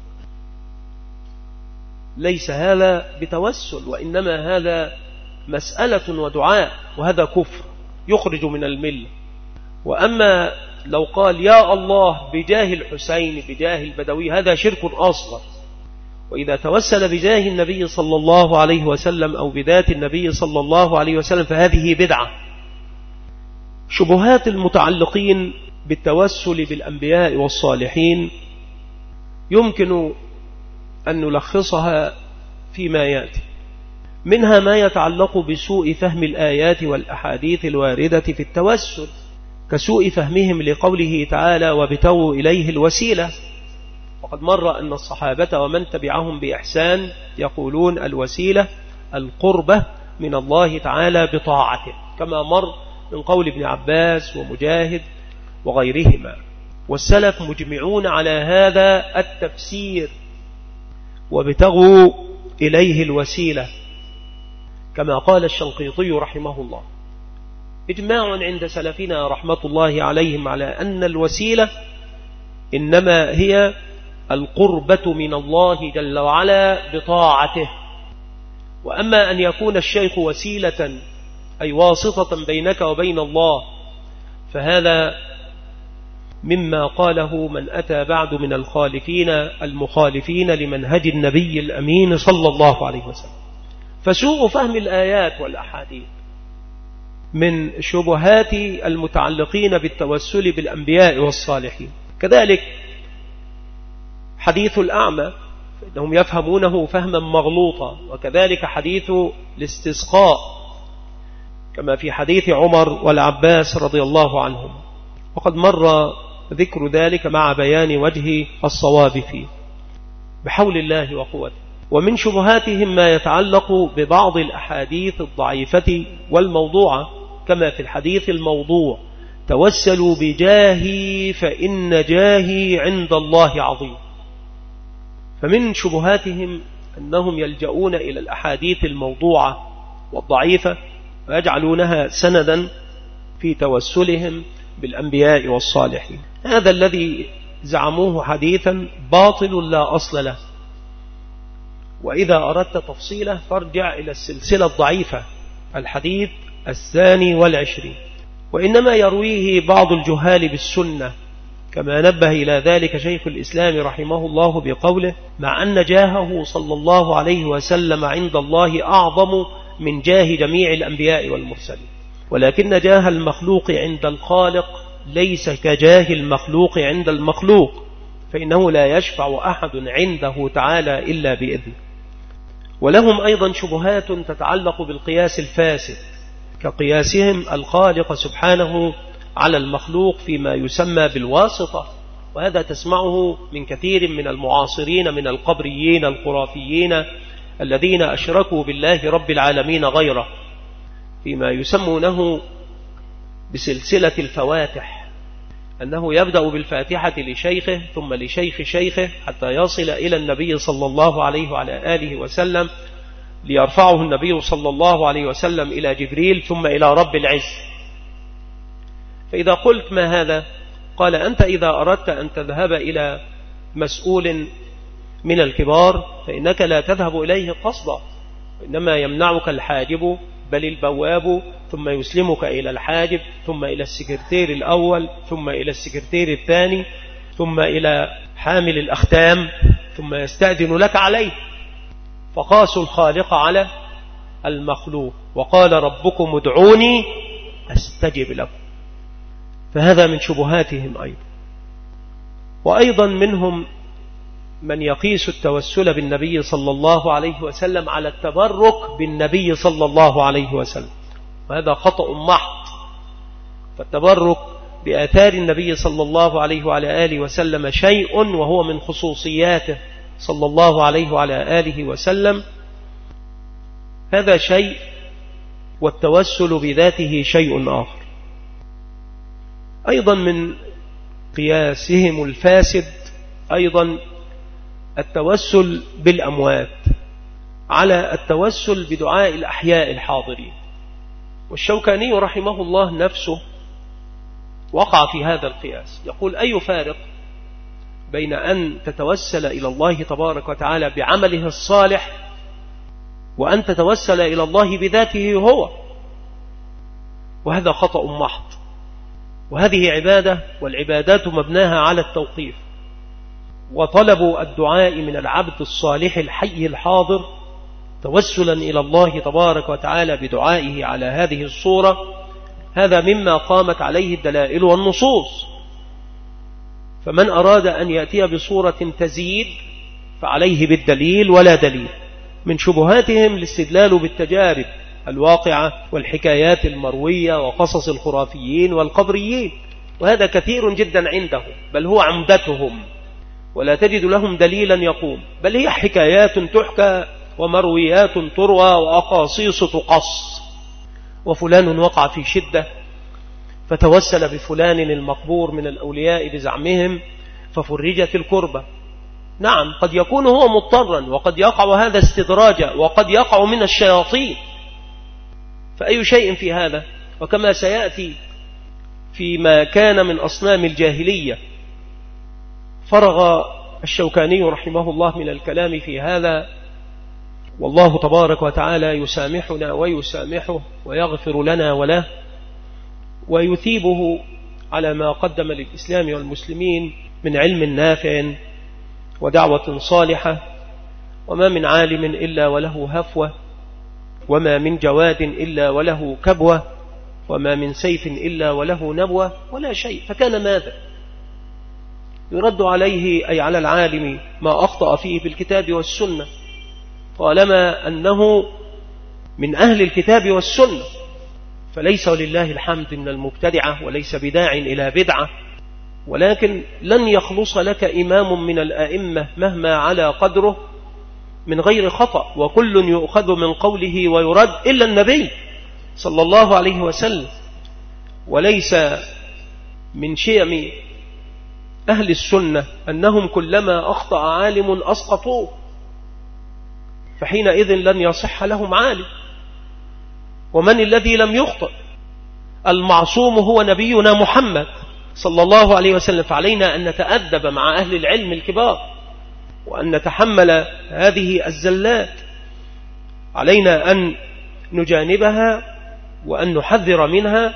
ليس هذا بتوسل، وإنما هذا مسألة ودعاء، وهذا كفر يخرج من الملة. وأما لو قال يا الله بجاه الحسين بجاه البدوي، هذا شرك أصغر. وإذا توسل بجاه النبي صلى الله عليه وسلم أو بذات النبي صلى الله عليه وسلم فهذه بدعة. شبهات المتعلقين بالتوسل بالأنبياء والصالحين يمكن أن نلخصها فيما يأتي. منها ما يتعلق بسوء فهم الآيات والأحاديث الواردة في التوسل، كسوء فهمهم لقوله تعالى وابتغوا إليه الوسيلة. وقد مر أن الصحابة ومن تبعهم بإحسان يقولون الوسيلة القربة من الله تعالى بطاعته، كما مر من قول ابن عباس ومجاهد وغيرهما. والسلف مجمعون على هذا التفسير، وابتغوا إليه الوسيلة، كما قال الشنقيطي رحمه الله. إجماع عند سلفنا رحمة الله عليهم على أن الوسيلة إنما هي القربة من الله جل وعلا بطاعته. وأما أن يكون الشيخ وسيلة أي واسطة بينك وبين الله، فهذا مما قاله من أتى بعد من الخالفين المخالفين لمنهج النبي الأمين صلى الله عليه وسلم. فسوء فهم الآيات والأحاديث من شبهات المتعلقين بالتوسل بالأنبياء والصالحين. كذلك حديث الأعمى فإنهم يفهمونه فهما مغلوطا، وكذلك حديث الاستسقاء كما في حديث عمر والعباس رضي الله عنهم، وقد مر ذكر ذلك مع بيان وجه الصواب فيه بحول الله وقوته. ومن شبهاتهم ما يتعلق ببعض الأحاديث الضعيفة والموضوعة، كما في الحديث الموضوع توسلوا بجاهي فإن جاهي عند الله عظيم. فمن شبهاتهم أنهم يلجؤون إلى الأحاديث الموضوعة والضعيفة ويجعلونها سندا في توسلهم بالأنبياء والصالحين. هذا الذي زعموه حديثا باطل لا أصل له، وإذا أردت تفصيله فارجع إلى السلسلة الضعيفة الحديث الثاني والعشرين. وإنما يرويه بعض الجهال بالسنة، كما نبه إلى ذلك شيخ الإسلام رحمه الله بقوله: مع أن جاهه صلى الله عليه وسلم عند الله أعظم من جاه جميع الأنبياء والمرسلين، ولكن جاه المخلوق عند الخالق ليس كجاه المخلوق عند المخلوق، فإنه لا يشفع أحد عنده تعالى إلا بإذنه. ولهم أيضا شبهات تتعلق بالقياس الفاسد، كقياسهم الخالق سبحانه على المخلوق فيما يسمى بالواسطة، وهذا تسمعه من كثير من المعاصرين من القبريين الخرافيين الذين أشركوا بالله رب العالمين غيره، فيما يسمونه بسلسلة الفواتح، أنه يبدأ بالفاتحة لشيخه ثم لشيخ شيخه حتى يصل إلى النبي صلى الله عليه وعلى آله وسلم، ليرفعه النبي صلى الله عليه وسلم إلى جبريل ثم إلى رب العز. فإذا قلت ما هذا؟ قال: أنت إذا أردت أن تذهب إلى مسؤول من الكبار فإنك لا تذهب إليه قصدا، إنما يمنعك الحاجب بل البواب، ثم يسلمك إلى الحاجب، ثم إلى السكرتير الأول، ثم إلى السكرتير الثاني، ثم إلى حامل الأختام، ثم يستأذن لك عليه. فقاسوا الخالق على المخلوق، وقال: ربكم ادعوني أستجب لكم. فهذا من شبهاتهم أيضا. وأيضا منهم من يقيس التوسل بالنبي صلى الله عليه وسلم على التبرك بالنبي صلى الله عليه وسلم، وهذا خطأ محض. فالتبرك بآثار النبي صلى الله عليه وعلى آله وسلم شيء وهو من خصوصياته صلى الله عليه وعلى آله وسلم، هذا شيء، والتوسل بذاته شيء آخر. أيضا من قياسهم الفاسد أيضا التوسل بالأموات على التوسل بدعاء الأحياء الحاضرين. والشوكاني رحمه الله نفسه وقع في هذا القياس، يقول: أي فارق بين أن تتوسل إلى الله تبارك وتعالى بعمله الصالح وأن تتوسل إلى الله بذاته هو؟ وهذا خطأ محض، وهذه عبادة، والعبادات مبناها على التوقيف. وطلب الدعاء من العبد الصالح الحي الحاضر توسلا إلى الله تبارك وتعالى بدعائه على هذه الصورة، هذا مما قامت عليه الدلائل والنصوص. فمن أراد أن يأتي بصورة تزيد فعليه بالدليل ولا دليل. من شبهاتهم الاستدلال بالتجارب الواقعة والحكايات المروية وقصص الخرافيين والقبريين، وهذا كثير جدا عندهم، بل هو عمدتهم، ولا تجد لهم دليلا يقوم، بل هي حكايات تحكى ومرويات تروى وأقاصيص تقص. وفلان وقع في شدة فتوسل بفلان المقبور من الأولياء بزعمهم ففرجت الكربة. نعم، قد يكون هو مضطرا، وقد يقع هذا استدراجا، وقد يقع من الشياطين، فأي شيء في هذا؟ وكما سيأتي فيما كان من أصنام الجاهلية، فرغ الشوكاني رحمه الله من الكلام في هذا، والله تبارك وتعالى يسامحنا ويسامحه ويغفر لنا وله، ويثيبه على ما قدم للإسلام والمسلمين من علم نافع ودعوة صالحة. وما من عالم إلا وله هفوة، وما من جواد إلا وله كبوة، وما من سيف إلا وله نبوة، ولا شيء. فكان ماذا؟ يرد عليه أي على العالم ما أخطأ فيه بالكتاب والسنة، طالما أنه من أهل الكتاب والسنة، فليس ولله الحمد من المبتدعة، وليس بداع إلى بدعة. ولكن لن يخلص لك إمام من الأئمة مهما على قدره من غير خطأ، وكل يؤخذ من قوله ويرد إلا النبي صلى الله عليه وسلم. وليس من شيم أهل السنة أنهم كلما أخطأ عالم أسقطوه، فحينئذ لن يصح لهم عالم. ومن الذي لم يخطئ؟ المعصوم هو نبينا محمد صلى الله عليه وسلم. فعلينا أن نتأدب مع أهل العلم الكبار وأن نتحمل هذه الزلات، علينا أن نجانبها وأن نحذر منها،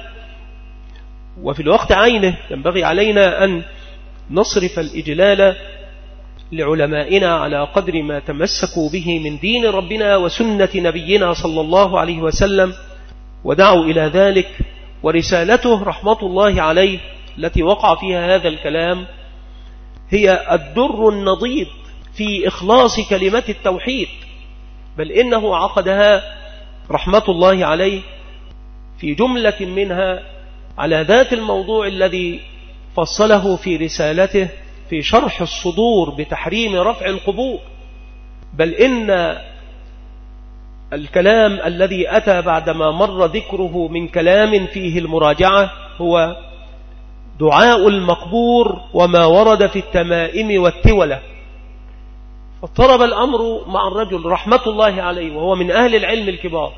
وفي الوقت عينه ينبغي علينا أن نصرف الإجلال لعلمائنا على قدر ما تمسكوا به من دين ربنا وسنة نبينا صلى الله عليه وسلم ودعوا إلى ذلك. ورسالته رحمة الله عليه التي وقع فيها هذا الكلام هي الدر النضيد في إخلاص كلمة التوحيد، بل إنه عقدها رحمة الله عليه في جملة منها على ذات الموضوع الذي فصله في رسالته في شرح الصدور بتحريم رفع القبور. بل إن الكلام الذي أتى بعدما مر ذكره من كلام فيه المراجعة هو دعاء المقبور وما ورد في التمائم والتولة. فاضطرب الأمر مع الرجل رحمة الله عليه وهو من أهل العلم الكبار،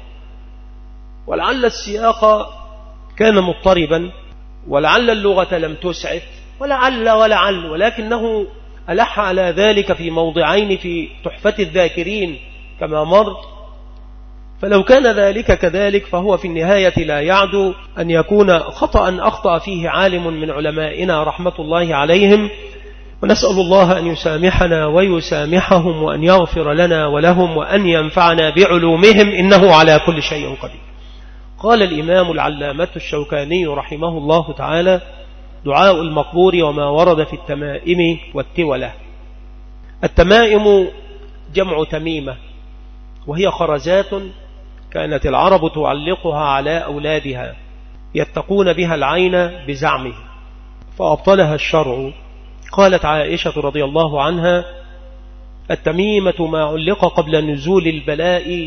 ولعل السياق كان مضطربا، ولعل اللغة لم تسعف، ولعل ولعل ولكنه ألح على ذلك في موضعين في تحفة الذاكرين كما مر. فلو كان ذلك كذلك فهو في النهاية لا يعدو أن يكون خطأ أخطأ فيه عالم من علمائنا رحمة الله عليهم، ونسأل الله أن يسامحنا ويسامحهم وأن يغفر لنا ولهم وأن ينفعنا بعلومهم إنه على كل شيء قدير. قال الإمام العلامة الشوكاني رحمه الله تعالى: دعاء المقبور وما ورد في التمائم والتولة. التمائم جمع تميمة، وهي خرزات كانت العرب تعلقها على أولادها يتقون بها العين بزعمه، فأبطلها الشرع. قالت عائشة رضي الله عنها: التميمة ما علق قبل نزول البلاء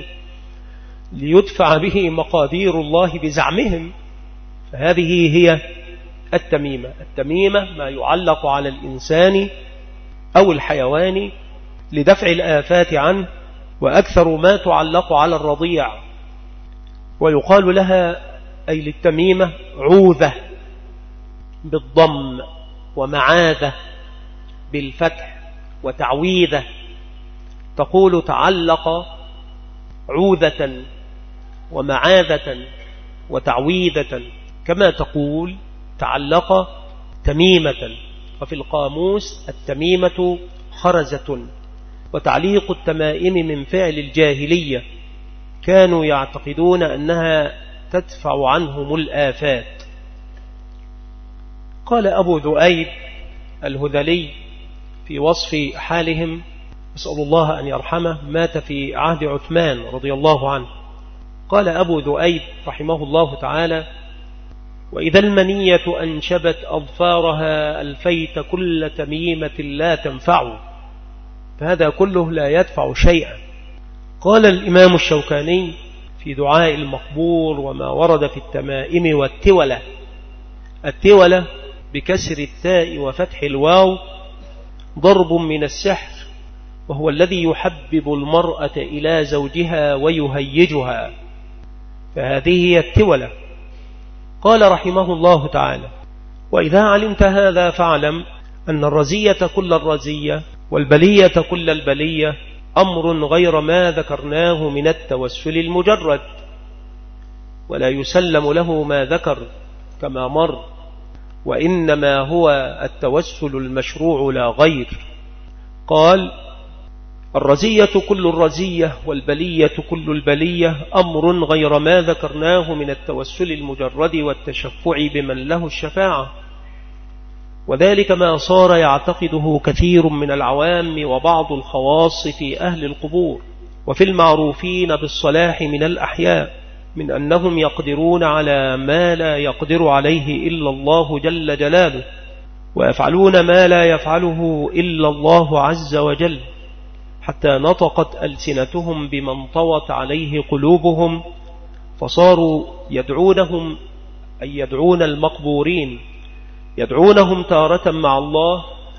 ليدفع به مقادير الله بزعمهم. فهذه هي التميمة. التميمة ما يعلق على الإنسان أو الحيوان لدفع الآفات عنه، وأكثر ما تعلق على الرضيع. ويقال لها أي للتميمة عوذة بالضم، ومعاذة بالفتح، وتعويذة. تقول تعلق عوذة ومعاذة وتعويذة، كما تقول تعلق تميمة. وفي القاموس التميمة خرزة. وتعليق التمائم من فعل الجاهلية، كانوا يعتقدون أنها تدفع عنهم الآفات. قال أبو ذؤيب الهذلي في وصف حالهم، أسأل الله أن يرحمه، مات في عهد عثمان رضي الله عنه. قال أبو ذؤيب رحمه الله تعالى: وإذا المنية أنشبت أظفارها ألفيت كل تميمة لا تنفع. فهذا كله لا يدفع شيئا. قال الإمام الشوكاني في دعاء المقبور وما ورد في التمائم والتولة: التولة بكسر التاء وفتح الواو ضرب من السحر، وهو الذي يحبب المرأة إلى زوجها ويهيجها، فهذه هي التولة. قال رحمه الله تعالى: وإذا علمت هذا فاعلم أن الرزية كل الرزية والبلية كل البلية أمر غير ما ذكرناه من التوسل المجرد، ولا يسلم له ما ذكر كما مر، وإنما هو التوسل المشروع لا غير. قال: الرزية كل الرزية والبلية كل البلية أمر غير ما ذكرناه من التوسل المجرد والتشفع بمن له الشفاعة، وذلك ما صار يعتقده كثير من العوام وبعض الخواص في أهل القبور وفي المعروفين بالصلاح من الأحياء، من أنهم يقدرون على ما لا يقدر عليه إلا الله جل جلاله، ويفعلون ما لا يفعله إلا الله عز وجل، حتى نطقت ألسنتهم بمن طوت عليه قلوبهم، فصاروا يدعونهم أي يدعون المقبورين، يدعونهم تارة مع الله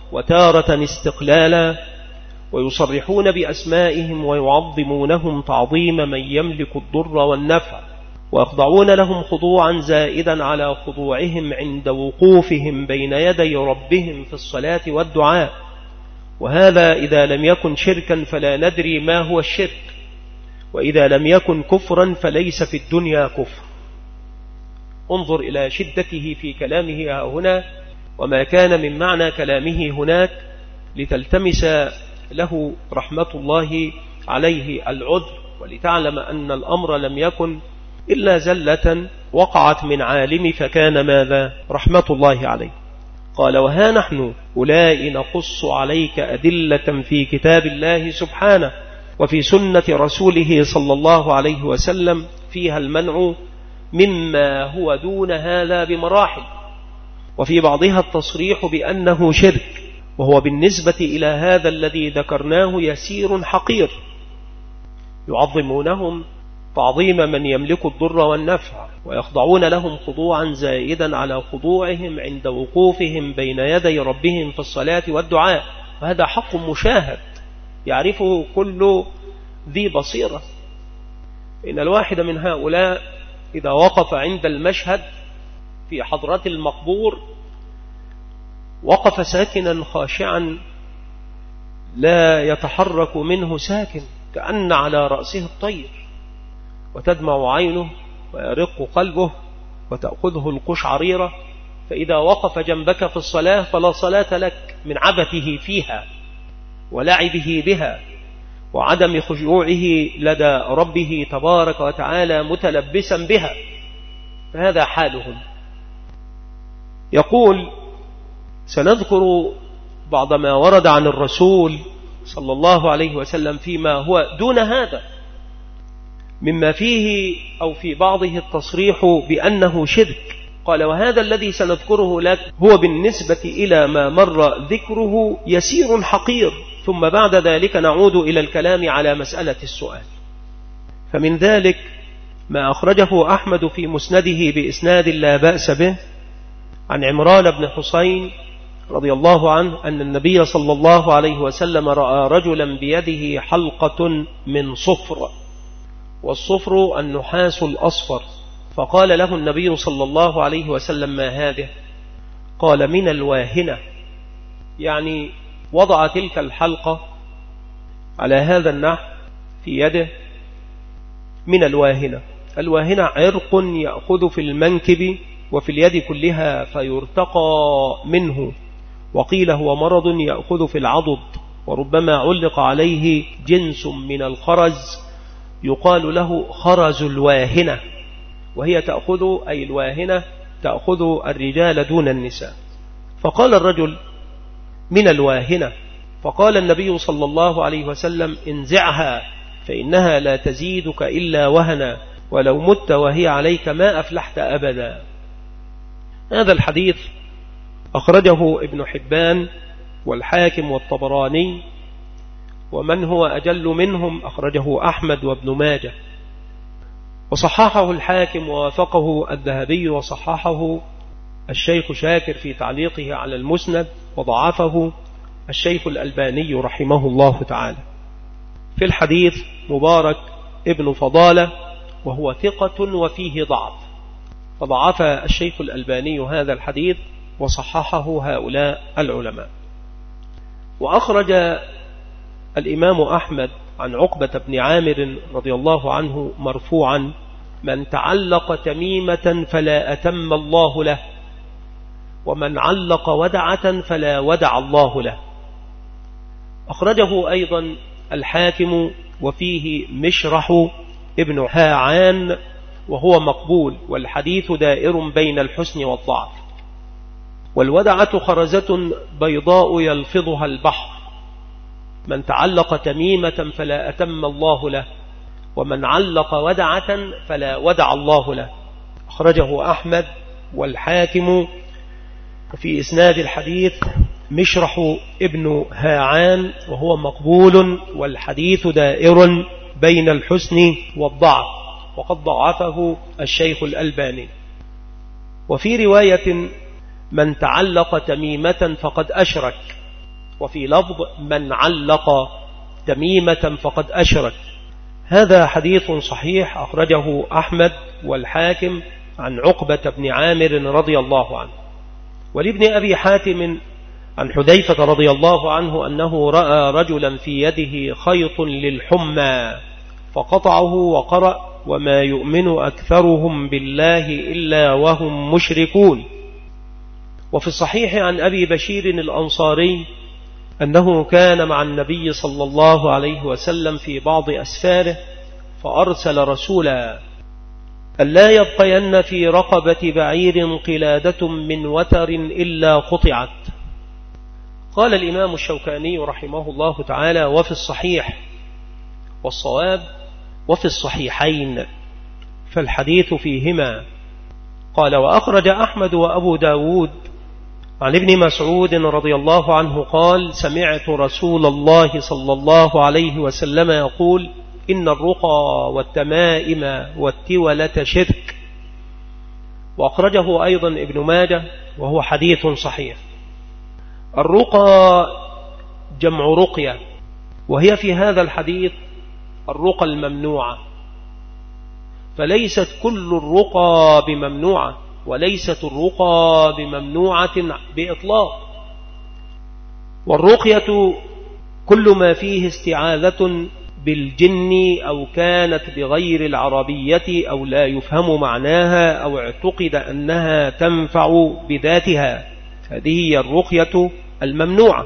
وتارة استقلالا، ويصرحون بأسمائهم ويعظمونهم تعظيم من يملك الضر والنفع، ويخضعون لهم خضوعا زائدا على خضوعهم عند وقوفهم بين يدي ربهم في الصلاة والدعاء. وهذا إذا لم يكن شركا فلا ندري ما هو الشرك، وإذا لم يكن كفرا فليس في الدنيا كفر. انظر إلى شدته في كلامه هنا وما كان من معنى كلامه هناك لتلتمس له رحمة الله عليه العذر، ولتعلم أن الأمر لم يكن إلا زلة وقعت من عالم فكان ماذا؟ رحمة الله عليه. قال: وها نحن أولئك نقص عليك أدلة في كتاب الله سبحانه وفي سنة رسوله صلى الله عليه وسلم فيها المنع مما هو دون هذا بمراحل، وفي بعضها التصريح بأنه شرك، وهو بالنسبة إلى هذا الذي ذكرناه يسير حقير. يعظمونهم تعظيم من يملك الضر والنفع، ويخضعون لهم خضوعا زائدا على خضوعهم عند وقوفهم بين يدي ربهم في الصلاة والدعاء. وهذا حق مشاهد يعرفه كل ذي بصيرة. إن الواحد من هؤلاء إذا وقف عند المشهد في حضرة المقبور وقف ساكنا خاشعا لا يتحرك منه ساكن، كأن على رأسه الطير، وتدمع عينه ويرق قلبه وتأخذه القشعريرة. فإذا وقف جنبك في الصلاة فلا صلاة لك من عبثه فيها ولعبه بها وعدم خشوعه لدى ربه تبارك وتعالى متلبسا بها، فهذا حالهم. يقول: سنذكر بعض ما ورد عن الرسول صلى الله عليه وسلم فيما هو دون هذا، مما فيه أو في بعضه التصريح بأنه شرك. قال: وهذا الذي سنذكره لك هو بالنسبة إلى ما مر ذكره يسير حقير، ثم بعد ذلك نعود إلى الكلام على مسألة السؤال. فمن ذلك ما أخرجه أحمد في مسنده بإسناد لا بأس به عن عمران بن حسين رضي الله عنه أن النبي صلى الله عليه وسلم رأى رجلا بيده حلقة من صفر، والصفر النحاس الأصفر، فقال له النبي صلى الله عليه وسلم: ما هذه؟ قال: من الواهنة. يعني وضع تلك الحلقة على هذا النحو في يده من الواهنة. الواهنة عرق يأخذ في المنكب وفي اليد كلها فيرتقى منه، وقيل هو مرض يأخذ في العضد، وربما علق عليه جنس من الخرز يقال له خرز الواهنة، وهي تأخذ أي الواهنة تأخذ الرجال دون النساء. فقال الرجل: من الواهنة. فقال النبي صلى الله عليه وسلم: انزعها فإنها لا تزيدك إلا وهنا، ولو مت وهي عليك ما أفلحت أبدا. هذا الحديث أخرجه ابن حبان والحاكم والطبراني، ومن هو أجل منهم أخرجه أحمد وابن ماجه، وصححه الحاكم ووافقه الذهبي، وصححه الشيخ شاكر في تعليقه على المسند، وضعفه الشيخ الألباني رحمه الله تعالى. في الحديث مبارك ابن فضالة وهو ثقة وفيه ضعف، فضعف الشيخ الألباني هذا الحديث وصححه هؤلاء العلماء. وأخرج الإمام أحمد عن عقبة بن عامر رضي الله عنه مرفوعا: من تعلق تميمة فلا أتم الله له، ومن علق ودعة فلا ودع الله له. أخرجه أيضا الحاكم وفيه مشرح ابن هاعان وهو مقبول، والحديث دائر بين الحسن والضعف. والودعة خرزة بيضاء يلفظها البحر، من تعلق تميمة فلا أتم الله له، ومن علق ودعة فلا ودع الله له. أخرجه أحمد والحاكم. وفي إسناد الحديث مشرح ابن هاعان وهو مقبول، والحديث دائر بين الحسن والضعف، وقد ضعفه الشيخ الألباني. وفي رواية: من تعلق تميمة فقد أشرك، وفي لفظ من علق تميمة فقد أشرك. هذا حديث صحيح أخرجه أحمد والحاكم عن عقبة بن عامر رضي الله عنه. ولابن أبي حاتم عن حذيفة رضي الله عنه أنه رأى رجلا في يده خيط للحمى فقطعه وقرأ وما يؤمن أكثرهم بالله إلا وهم مشركون. وفي الصحيح عن أبي بشير الأنصاري أنه كان مع النبي صلى الله عليه وسلم في بعض أسفاره فأرسل رسولا ألا يبقين في رقبة بعير قلادة من وتر إلا قطعت. قال الإمام الشوكاني رحمه الله تعالى وفي الصحيح، والصواب وفي الصحيحين، فالحديث فيهما. قال وأخرج أحمد وأبو داود عن ابن مسعود رضي الله عنه قال سمعت رسول الله صلى الله عليه وسلم يقول إن الرقى والتمائم والتولة شرك. وأخرجه أيضا ابن ماجه وهو حديث صحيح. الرقى جمع رقية، وهي في هذا الحديث الرقى الممنوعة، فليست كل الرقى بممنوعة، وليست الرقى بممنوعة بإطلاق. والرقية كل ما فيه استعاذة بالجن أو كانت بغير العربية أو لا يفهم معناها أو اعتقد أنها تنفع بذاتها، هذه هي الرقية الممنوعة.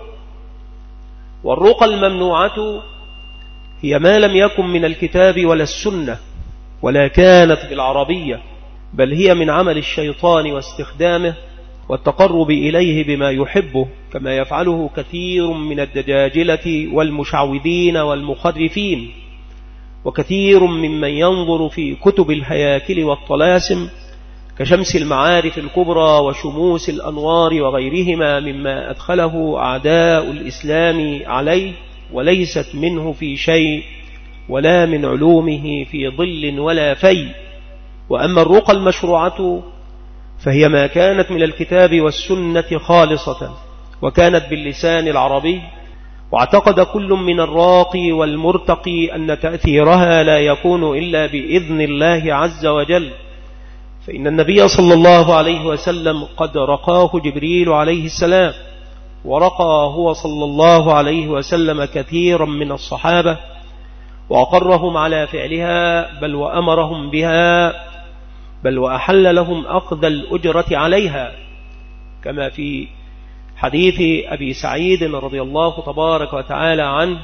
والرقى الممنوعة هي ما لم يكن من الكتاب ولا السنة ولا كانت بالعربية، بل هي من عمل الشيطان واستخدامه والتقرب إليه بما يحبه، كما يفعله كثير من الدجاجلة والمشعوذين والمخرفين، وكثير ممن ينظر في كتب الهياكل والطلاسم كشمس المعارف الكبرى وشموس الأنوار وغيرهما مما أدخله أعداء الإسلام عليه وليست منه في شيء ولا من علومه في ظل ولا في. وأما الرقى المشروعة فهي ما كانت من الكتاب والسنة خالصة وكانت باللسان العربي، واعتقد كل من الراقي والمرتقي أن تأثيرها لا يكون إلا بإذن الله عز وجل، فإن النبي صلى الله عليه وسلم قد رقاه جبريل عليه السلام، ورقى هو صلى الله عليه وسلم كثيرا من الصحابة وأقرهم على فعلها، بل وأمرهم بها، بل وأحل لهم أخذ الأجرة عليها، كما في حديث أبي سعيد رضي الله تبارك وتعالى عنه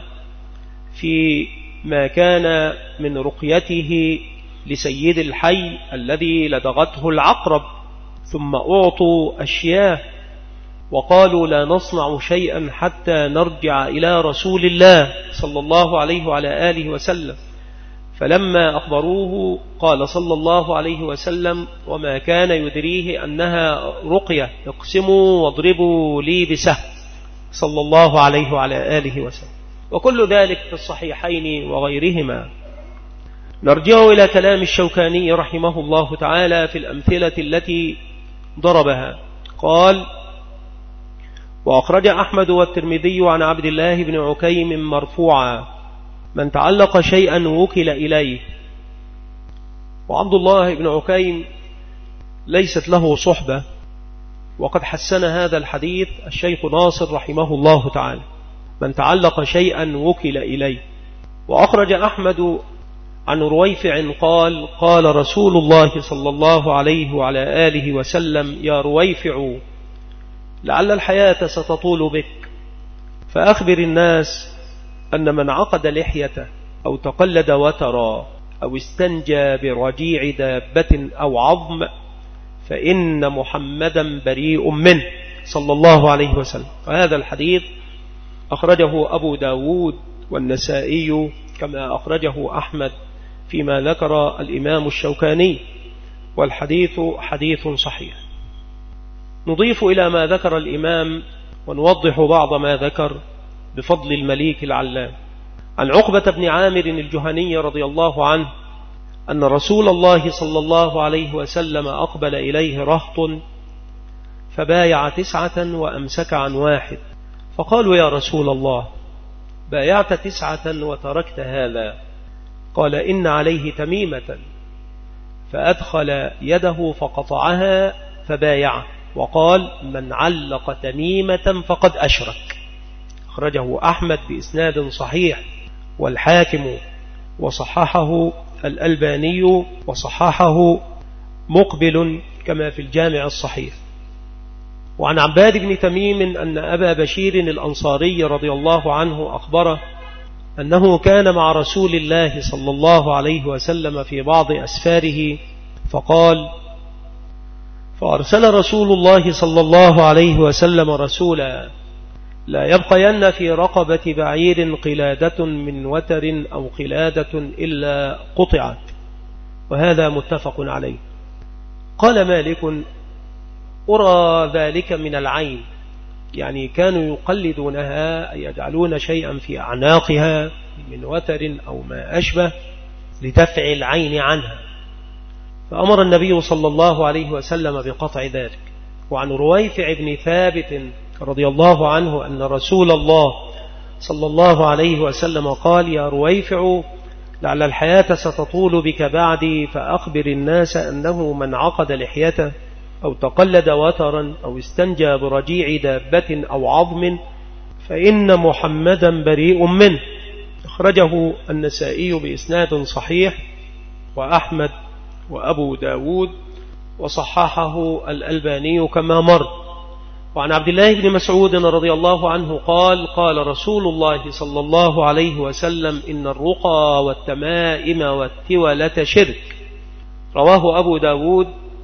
في ما كان من رقيته لسيد الحي الذي لدغته العقرب ثم أعطوا أشياء وقالوا لا نصنع شيئا حتى نرجع إلى رسول الله صلى الله عليه وعلى آله وسلم، فلما أخبروه قال صلى الله عليه وسلم وما كان يدريه أنها رقية، اقسموا واضربوا لي بسهم، صلى الله عليه وعلى آله وسلم. وكل ذلك في الصحيحين وغيرهما. نرجع إلى كلام الشوكاني رحمه الله تعالى في الأمثلة التي ضربها. قال وأخرج أحمد والترمذي عن عبد الله بن عكيم مرفوعا من تعلق شيئا وكل إليه. وعبد الله بن عكيم ليست له صحبة، وقد حسن هذا الحديث الشيخ ناصر رحمه الله تعالى، من تعلق شيئا وكل إليه. وأخرج أحمد عن رويفع قال قال رسول الله صلى الله عليه وعلى آله وسلم يا رويفع لعل الحياة ستطول بك، فأخبر الناس أن من عقد لحيته أو تقلد وترا أو استنجى برجيع دابة أو عظم فإن محمدا بريء منه صلى الله عليه وسلم. وهذا الحديث أخرجه أبو داود والنسائي كما أخرجه أحمد فيما ذكر الإمام الشوكاني، والحديث حديث صحيح. نضيف إلى ما ذكر الإمام ونوضح بعض ما ذكر بفضل المليك العلام. عن عقبة بن عامر الجهني رضي الله عنه أن رسول الله صلى الله عليه وسلم أقبل إليه رهط فبايع تسعة وأمسك عن واحد، فقالوا يا رسول الله بايعت تسعة وتركت هذا. قال إن عليه تميمة، فأدخل يده فقطعها فبايعه، وقال من علق تميمة فقد أشرك. أخرجه أحمد بإسناد صحيح، والحاكم وصححه الألباني وصححه مقبل كما في الجامع الصحيح. وعن عباد بن تميم أن أبا بشير الأنصاري رضي الله عنه أخبره أنه كان مع رسول الله صلى الله عليه وسلم في بعض أسفاره، فقال: فأرسل رسول الله صلى الله عليه وسلم رسولا لا يبقين في رقبة بعير قلادة من وتر أو قلادة إلا قطعت. وهذا متفق عليه. قال مالك: أرى ذلك من العين، يعني كانوا يقلدونها أي يجعلون شيئا في أعناقها من وتر أو ما أشبه لدفع العين عنها، فأمر النبي صلى الله عليه وسلم بقطع ذلك. وعن رويفع بن ثابت رضي الله عنه أن رسول الله صلى الله عليه وسلم قال: يا رويفع لعل الحياة ستطول بك بعدي، فأخبر الناس أنه من عقد لحيته أو تقلد وترا أو استنجى برجيع دابة أو عظم فإن محمدا بريء منه. أخرجه النسائي بإسناد صحيح، وأحمد وأبو داود، وصححه الألباني كما مر. وعن عبد الله بن مسعود رضي الله عنه قال: قال رسول الله صلى الله عليه وسلم: إن الرقى والتمائم والتولة شرك. رواه أبو داود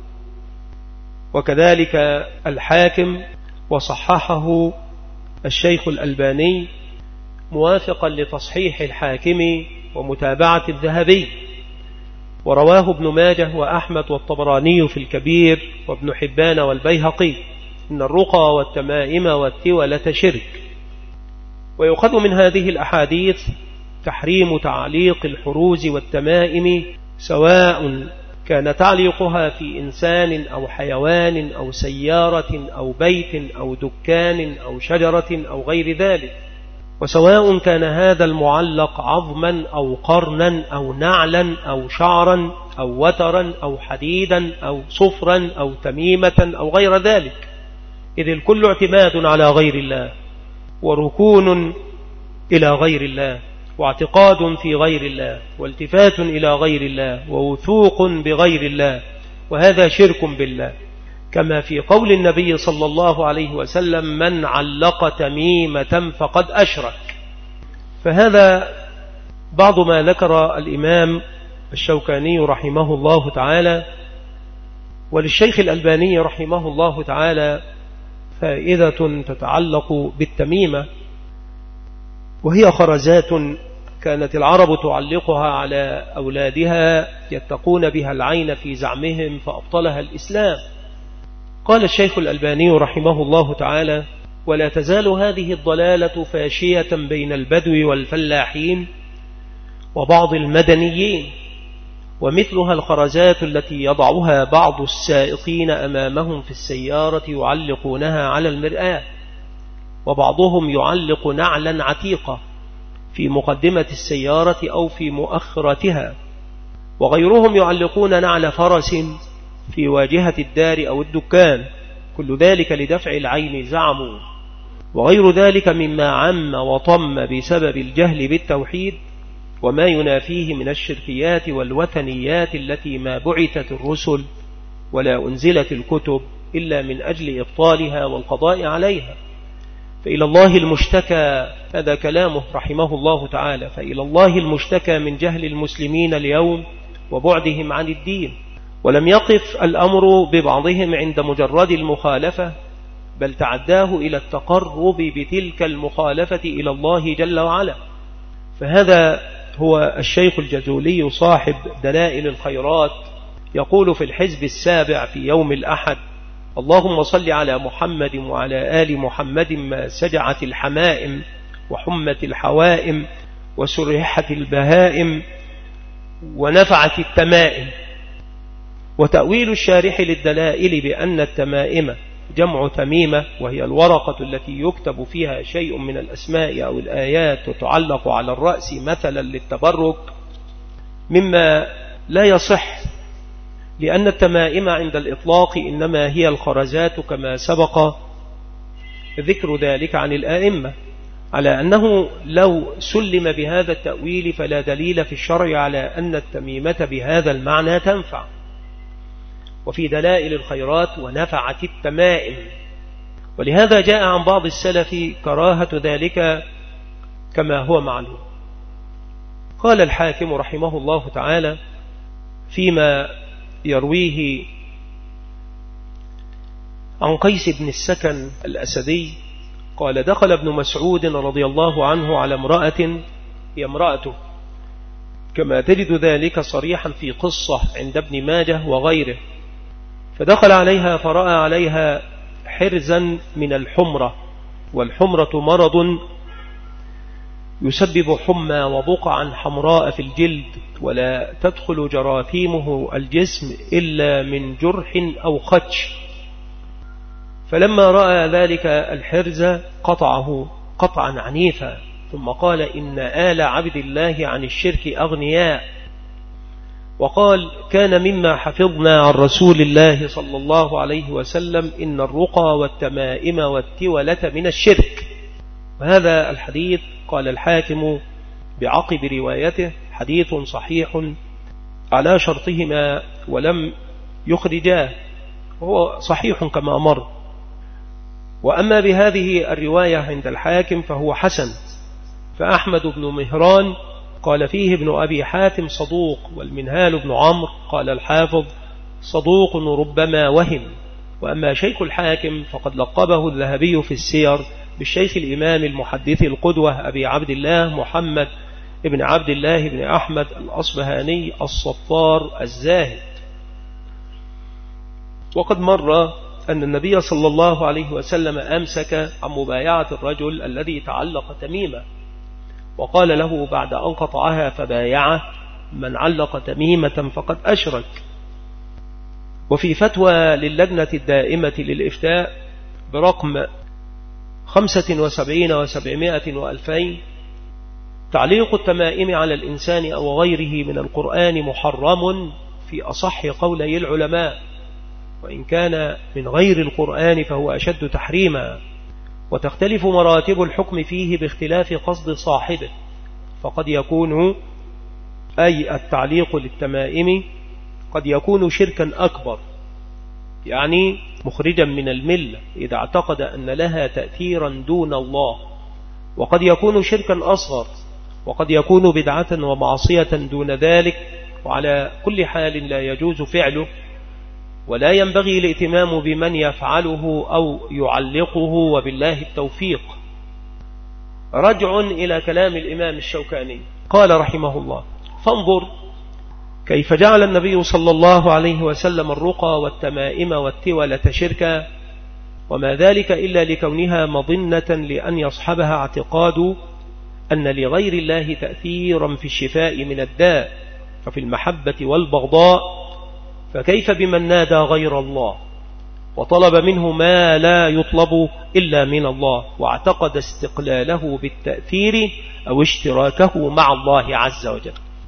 وكذلك الحاكم، وصححه الشيخ الألباني موافقا لتصحيح الحاكم ومتابعة الذهبي. ورواه ابن ماجه وأحمد والطبراني في الكبير وابن حبان والبيهقي: إن الرقى والتمائم والتولة شرك. ويؤخذ من هذه الأحاديث تحريم تعليق الحروز والتمائم، سواء كان تعليقها في إنسان أو حيوان أو سيارة أو بيت أو دكان أو شجرة أو غير ذلك، وسواء كان هذا المعلق عظما أو قرنا أو نعلا أو شعرا أو وترا أو حديدا أو صفرا أو تميمة أو غير ذلك، إذ الكل اعتماد على غير الله، وركون إلى غير الله، واعتقاد في غير الله، والتفات إلى غير الله، ووثوق بغير الله، وهذا شرك بالله، كما في قول النبي صلى الله عليه وسلم: من علق تميمة فقد أشرك. فهذا بعض ما ذكر الإمام الشوكاني رحمه الله تعالى. وللشيخ الألباني رحمه الله تعالى فائدة تتعلق بالتميمة، وهي خرزات كانت العرب تعلقها على أولادها يتقون بها العين في زعمهم، فأبطلها الإسلام. قال الشيخ الألباني رحمه الله تعالى: ولا تزال هذه الضلالة فاشية بين البدو والفلاحين وبعض المدنيين، ومثلها الخرزات التي يضعها بعض السائقين أمامهم في السيارة يعلقونها على المرآة، وبعضهم يعلق نعلا عتيقة في مقدمة السيارة أو في مؤخرتها، وغيرهم يعلقون نعل فرس في واجهة الدار أو الدكان، كل ذلك لدفع العين زعموا. وغير ذلك مما عم وطم بسبب الجهل بالتوحيد وما ينافيه من الشركيات والوثنيات التي ما بعثت الرسل ولا أنزلت الكتب إلا من أجل إبطالها والقضاء عليها. فإلى الله المشتكى، هذا كلامه رحمه الله تعالى، فإلى الله المشتكى من جهل المسلمين اليوم وبعدهم عن الدين. ولم يقف الأمر ببعضهم عند مجرد المخالفة، بل تعداه إلى التقرب بتلك المخالفة إلى الله جل وعلا. فهذا هو الشيخ الجزولي صاحب دلائل الخيرات، يقول في الحزب السابع في يوم الأحد: اللهم صل على محمد وعلى آل محمد ما سجعت الحمائم وحمت الحوائم وسرحت البهائم ونفعت التمائم. وتأويل الشارح للدلائل بأن التمائم جمع تميمة، وهي الورقة التي يكتب فيها شيء من الأسماء أو الآيات وتعلق على الرأس مثلا للتبرك، مما لا يصح، لأن التمائم عند الإطلاق إنما هي الخرزات كما سبق ذكر ذلك عن الآئمة، على أنه لو سلم بهذا التأويل فلا دليل في الشرع على أن التميمة بهذا المعنى تنفع. وفي دلائل الخيرات ونفعت التمائم، ولهذا جاء عن بعض السلف كراهة ذلك كما هو معلوم. قال الحاكم رحمه الله تعالى فيما يرويه عن قيس بن السكن الأسدي قال: دخل ابن مسعود رضي الله عنه على امرأة هي امرأته، كما تجد ذلك صريحا في قصة عند ابن ماجه وغيره، فدخل عليها فرأى عليها حرزا من الحمرة، والحمرة مرض يسبب حمى وبقعا حمراء في الجلد، ولا تدخل جراثيمه الجسم إلا من جرح أو خدش. فلما رأى ذلك الحرز قطعه قطعا عنيفا، ثم قال: إن آل عبد الله عن الشرك أغنياء. وقال: كان مما حفظنا عن رسول الله صلى الله عليه وسلم إن الرقى والتمائم والتولة من الشرك. وهذا الحديث قال الحاكم بعقب روايته حديث صحيح على شرطهما ولم يخرجاه، وهو صحيح كما مر. وأما بهذه الرواية عند الحاكم فهو حسن. فأحمد بن مهران قال فيه ابن أبي حاتم صدوق، والمنهال بن عمرو قال الحافظ صدوق ربما وهم. وأما شيخ الحاكم فقد لقبه الذهبي في السير بالشيخ الإمام المحدث القدوة أبي عبد الله محمد ابن عبد الله بن أحمد الأصبهاني الصفار الزاهد. وقد مر أن النبي صلى الله عليه وسلم أمسك عن مبايعة الرجل الذي تعلق تميمة، وقال له بعد أن قطعها فبايعه: من علق تميمة فقد أشرك. وفي فتوى للجنة الدائمة للإفتاء برقم خمسة وسبعين وسبعمائة وألفين: تعليق التمائم على الإنسان أو غيره من القرآن محرم في أصح قولي العلماء، وإن كان من غير القرآن فهو أشد تحريما. وتختلف مراتب الحكم فيه باختلاف قصد صاحبه، فقد يكون أي التعليق للتمائم قد يكون شركا أكبر، يعني مخرجا من الملة إذا اعتقد أن لها تأثيرا دون الله، وقد يكون شركا أصغر، وقد يكون بدعة ومعصية دون ذلك. وعلى كل حال لا يجوز فعله، ولا ينبغي الائتمام بمن يفعله أو يعلقه، وبالله التوفيق. رجع إلى كلام الإمام الشوكاني قال رحمه الله: فانظر كيف جعل النبي صلى الله عليه وسلم الرقى والتمائم والتولة شركا، وما ذلك إلا لكونها مظنة لأن يصحبها اعتقاد أن لغير الله تأثيرا في الشفاء من الداء، ففي المحبة والبغضاء. فكيف بمن نادى غير الله وطلب منه ما لا يطلب إلا من الله، واعتقد استقلاله بالتأثير أو اشتراكه مع الله عز وجل.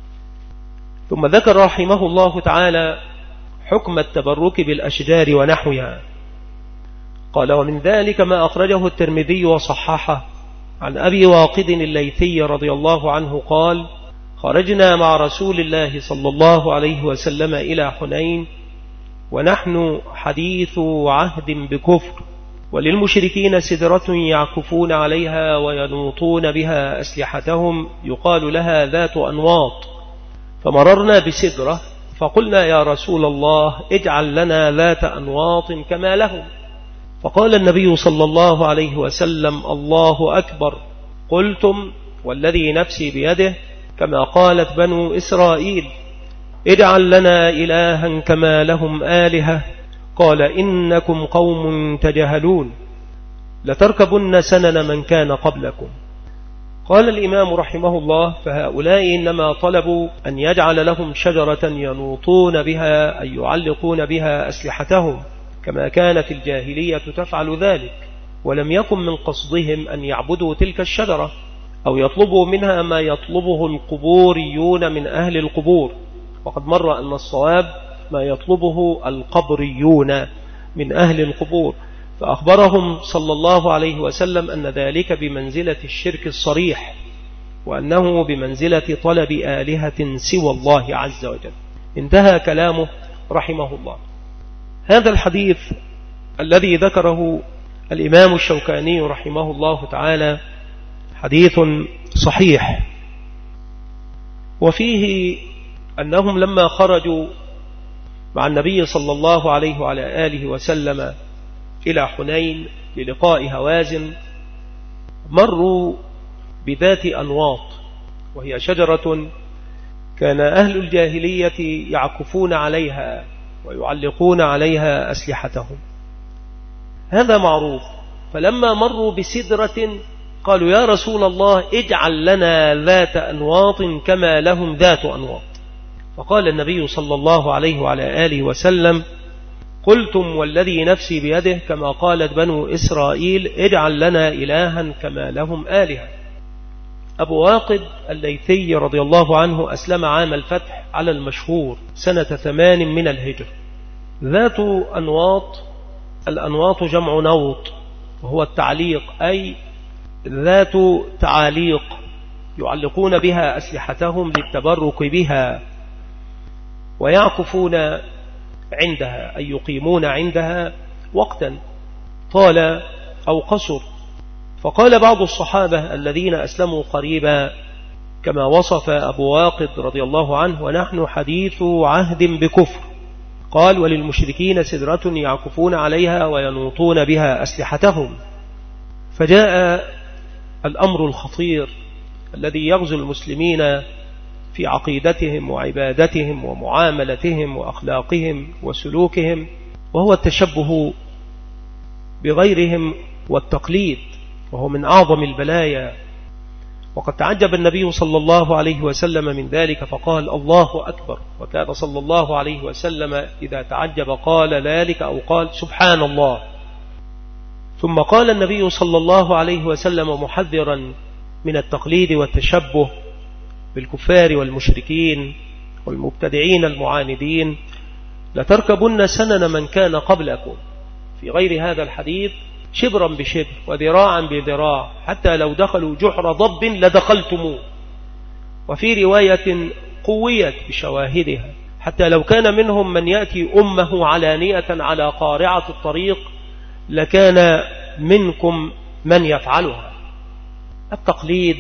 ثم ذكر رحمه الله تعالى حكم التبرك بالأشجار ونحوها. قال: ومن ذلك ما أخرجه الترمذي وصححه عن أبي واقد الليثي رضي الله عنه قال: خرجنا مع رسول الله صلى الله عليه وسلم إلى حنين ونحن حديث عهد بكفر، وللمشركين سدرة يعكفون عليها وينوطون بها أسلحتهم يقال لها ذات أنواط، فمررنا بسدرة فقلنا: يا رسول الله اجعل لنا ذات أنواط كما لهم. فقال النبي صلى الله عليه وسلم: الله أكبر. قلتم: والذي نفسي بيده، كما قالت بنو إسرائيل: اجعل لنا إلها كما لهم آلهة. قال: إنكم قوم تجهلون، لتركبن سنن من كان قبلكم. قال الإمام رحمه الله: فهؤلاء إنما طلبوا أن يجعل لهم شجرة ينوطون بها أي يعلقون بها أسلحتهم، كما كانت الجاهلية تفعل ذلك، ولم يكن من قصدهم أن يعبدوا تلك الشجرة أو يطلبوا منها ما يطلبه القبوريون من أهل القبور، وقد مر أن الصواب ما يطلبه القبريون من أهل القبور، فأخبرهم صلى الله عليه وسلم أن ذلك بمنزلة الشرك الصريح، وأنه بمنزلة طلب آلهة سوى الله عز وجل. انتهى كلامه رحمه الله. هذا الحديث الذي ذكره الإمام الشوكاني رحمه الله تعالى حديث صحيح، وفيه أنهم لما خرجوا مع النبي صلى الله عليه وعلى آله وسلم إلى حنين للقاء هوازن مروا بذات أنواط، وهي شجرة كان أهل الجاهلية يعكفون عليها ويعلقون عليها أسلحتهم، هذا معروف. فلما مروا بسدرة قالوا يا رسول الله اجعل لنا ذات أنواط كما لهم ذات أنواط، فقال النبي صلى الله عليه وعلى آله وسلم قلتم والذي نفسي بيده كما قالت بنو إسرائيل اجعل لنا إلها كما لهم آلهة. أبو واقد الليثي رضي الله عنه أسلم عام الفتح على المشهور سنة ثمان من الهجر. ذات أنواط، الأنواط جمع نوط وهو التعليق، أي ذات تعاليق يعلقون بها أسلحتهم للتبرك بها، ويعكفون عندها أي يقيمون عندها وقتا طال أو قصر. فقال بعض الصحابة الذين أسلموا قريبا كما وصف أبو واقد رضي الله عنه ونحن حديث عهد بكفر، قال وللمشركين سدرة يعكفون عليها وينوطون بها أسلحتهم. فجاء الأمر الخطير الذي يغزو المسلمين في عقيدتهم وعبادتهم ومعاملتهم وأخلاقهم وسلوكهم، وهو التشبه بغيرهم والتقليد، وهو من أعظم البلايا. وقد تعجب النبي صلى الله عليه وسلم من ذلك فقال الله أكبر، وكان صلى الله عليه وسلم إذا تعجب قال ذلك أو قال سبحان الله. ثم قال النبي صلى الله عليه وسلم محذرا من التقليد والتشبه بالكفار والمشركين والمبتدعين المعاندين لتركبن سنن من كان قبلكم، في غير هذا الحديث شبرا بشبر وذراعا بذراع حتى لو دخلوا جحر ضب لدخلتموه، وفي رواية قويت بشواهدها حتى لو كان منهم من يأتي أمه علانية على قارعة الطريق لكان منكم من يفعلها. التقليد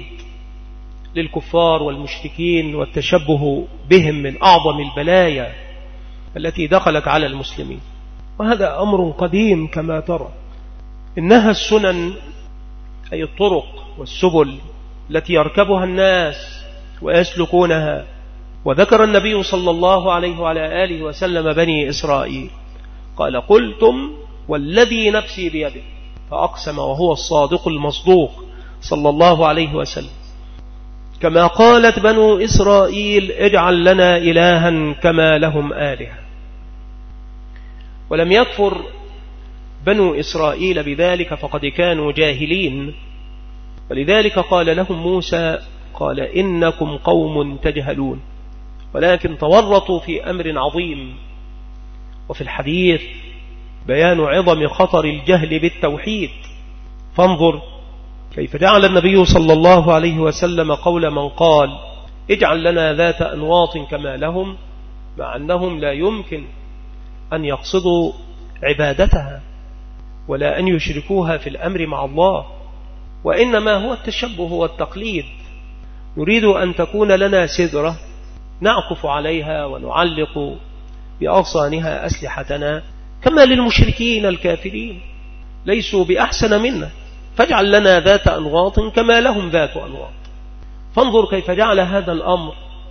للكفار والمشركين والتشبه بهم من أعظم البلايا التي دخلت على المسلمين، وهذا أمر قديم كما ترى. إنها السنن أي الطرق والسبل التي يركبها الناس ويسلكونها. وذكر النبي صلى الله عليه وعلى آله وسلم بني إسرائيل قال قلتم والذي نفسي بيده، فأقسم وهو الصادق المصدوق صلى الله عليه وسلم كما قالت بنو إسرائيل اجعل لنا إلها كما لهم آلهة. ولم يكفر بنو إسرائيل بذلك فقد كانوا جاهلين، ولذلك قال لهم موسى قال إنكم قوم تجهلون، ولكن تورطوا في أمر عظيم. وفي الحديث بيان عظم خطر الجهل بالتوحيد، فانظر كيف جعل النبي صلى الله عليه وسلم قول من قال اجعل لنا ذات أنواط كما لهم، مع أنهم لا يمكن أن يقصدوا عبادتها ولا أن يشركوها في الأمر مع الله، وإنما هو التشبه والتقليد. نريد أن تكون لنا سدرة نعكف عليها ونعلق بأغصانها أسلحتنا كما للمشركين الكافرين، ليسوا بأحسن منا، فاجعل لنا ذات أنواط كما لهم ذات أنواط. فانظر كيف جعل هذا الأمر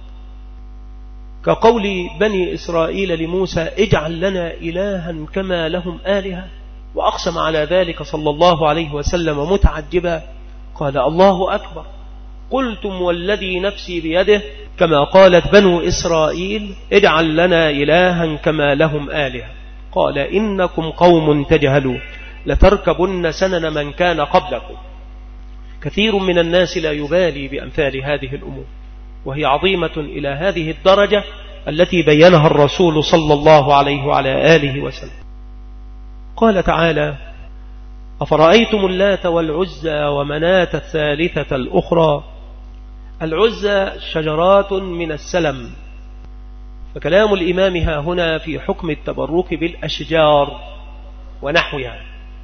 كقول بني إسرائيل لموسى اجعل لنا إلها كما لهم آلهة، وأقسم على ذلك صلى الله عليه وسلم متعجبا قال الله أكبر قلتم والذي نفسي بيده كما قالت بنو إسرائيل اجعل لنا إلها كما لهم آلهة. قال إنكم قوم تجهلون لتركبن سنن من كان قبلكم. كثير من الناس لا يبالي بأمثال هذه الأمور، وهي عظيمة إلى هذه الدرجة التي بينها الرسول صلى الله عليه وعلى آله وسلم. قال تعالى: أفرأيتم اللات والعزى ومناة الثالثة الأخرى. العزى شجرات من السلم، فكلام الإمام ها هنا في حكم التبرك بالأشجار ونحوها.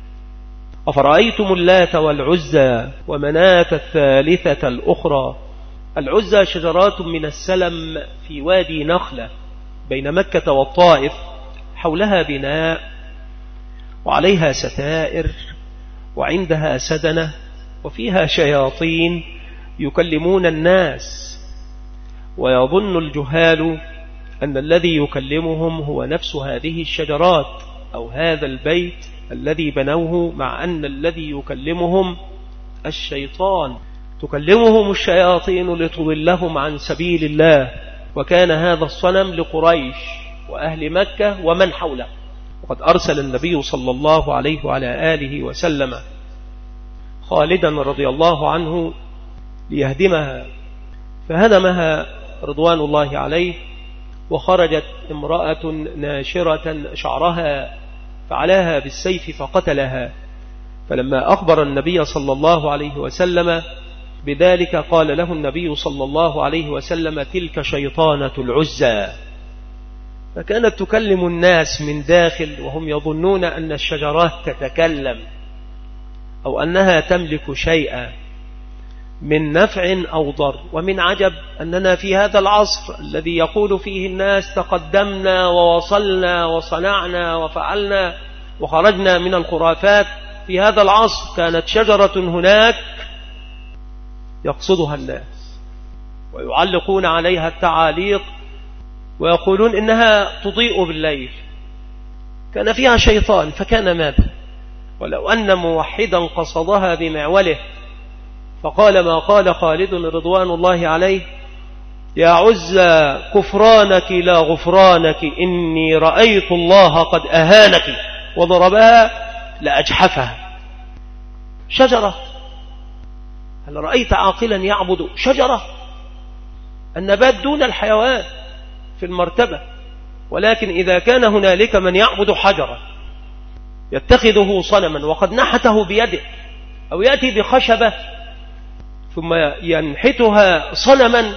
أفرأيتم اللات والعزى ومناة الثالثة الأخرى. العزى شجرات من السلم في وادي نخلة بين مكة والطائف، حولها بناء وعليها ستائر وعندها سدنة وفيها شياطين يكلمون الناس، ويظن الجهال أن الذي يكلمهم هو نفس هذه الشجرات أو هذا البيت الذي بنوه، مع أن الذي يكلمهم الشيطان، تكلمهم الشياطين لتضلهم عن سبيل الله. وكان هذا الصنم لقريش وأهل مكة ومن حوله، وقد أرسل النبي صلى الله عليه وعلى آله وسلم خالدا رضي الله عنه ليهدمها، فهدمها رضوان الله عليه، وخرجت امرأة ناشرة شعرها فعلاها بالسيف فقتلها. فلما أخبر النبي صلى الله عليه وسلم بذلك قال له النبي صلى الله عليه وسلم: تلك شيطانة العزى. فكانت تكلم الناس من داخل وهم يظنون أن الشجرات تتكلم أو أنها تملك شيئا من نفع أو ضر. ومن عجب أننا في هذا العصر الذي يقول فيه الناس تقدمنا ووصلنا وصنعنا وفعلنا وخرجنا من الخرافات، في هذا العصر كانت شجرة هناك يقصدها الناس ويعلقون عليها التعاليق ويقولون إنها تضيء بالليل. كان فيها شيطان فكان ماذا؟ ولو أن موحدا قصدها بمعوله فقال ما قال خالد رضوان الله عليه: يا عزى كفرانك لا غفرانك، إني رأيت الله قد أهانك، وضربها لأجحفها. شجرة، هل رأيت عاقلا يعبد شجرة؟ النبات دون الحيوان في المرتبة، ولكن إذا كان هنالك من يعبد حجرا يتخذه صنما وقد نحته بيده، أو يأتي بخشبة ثم ينحتها صنما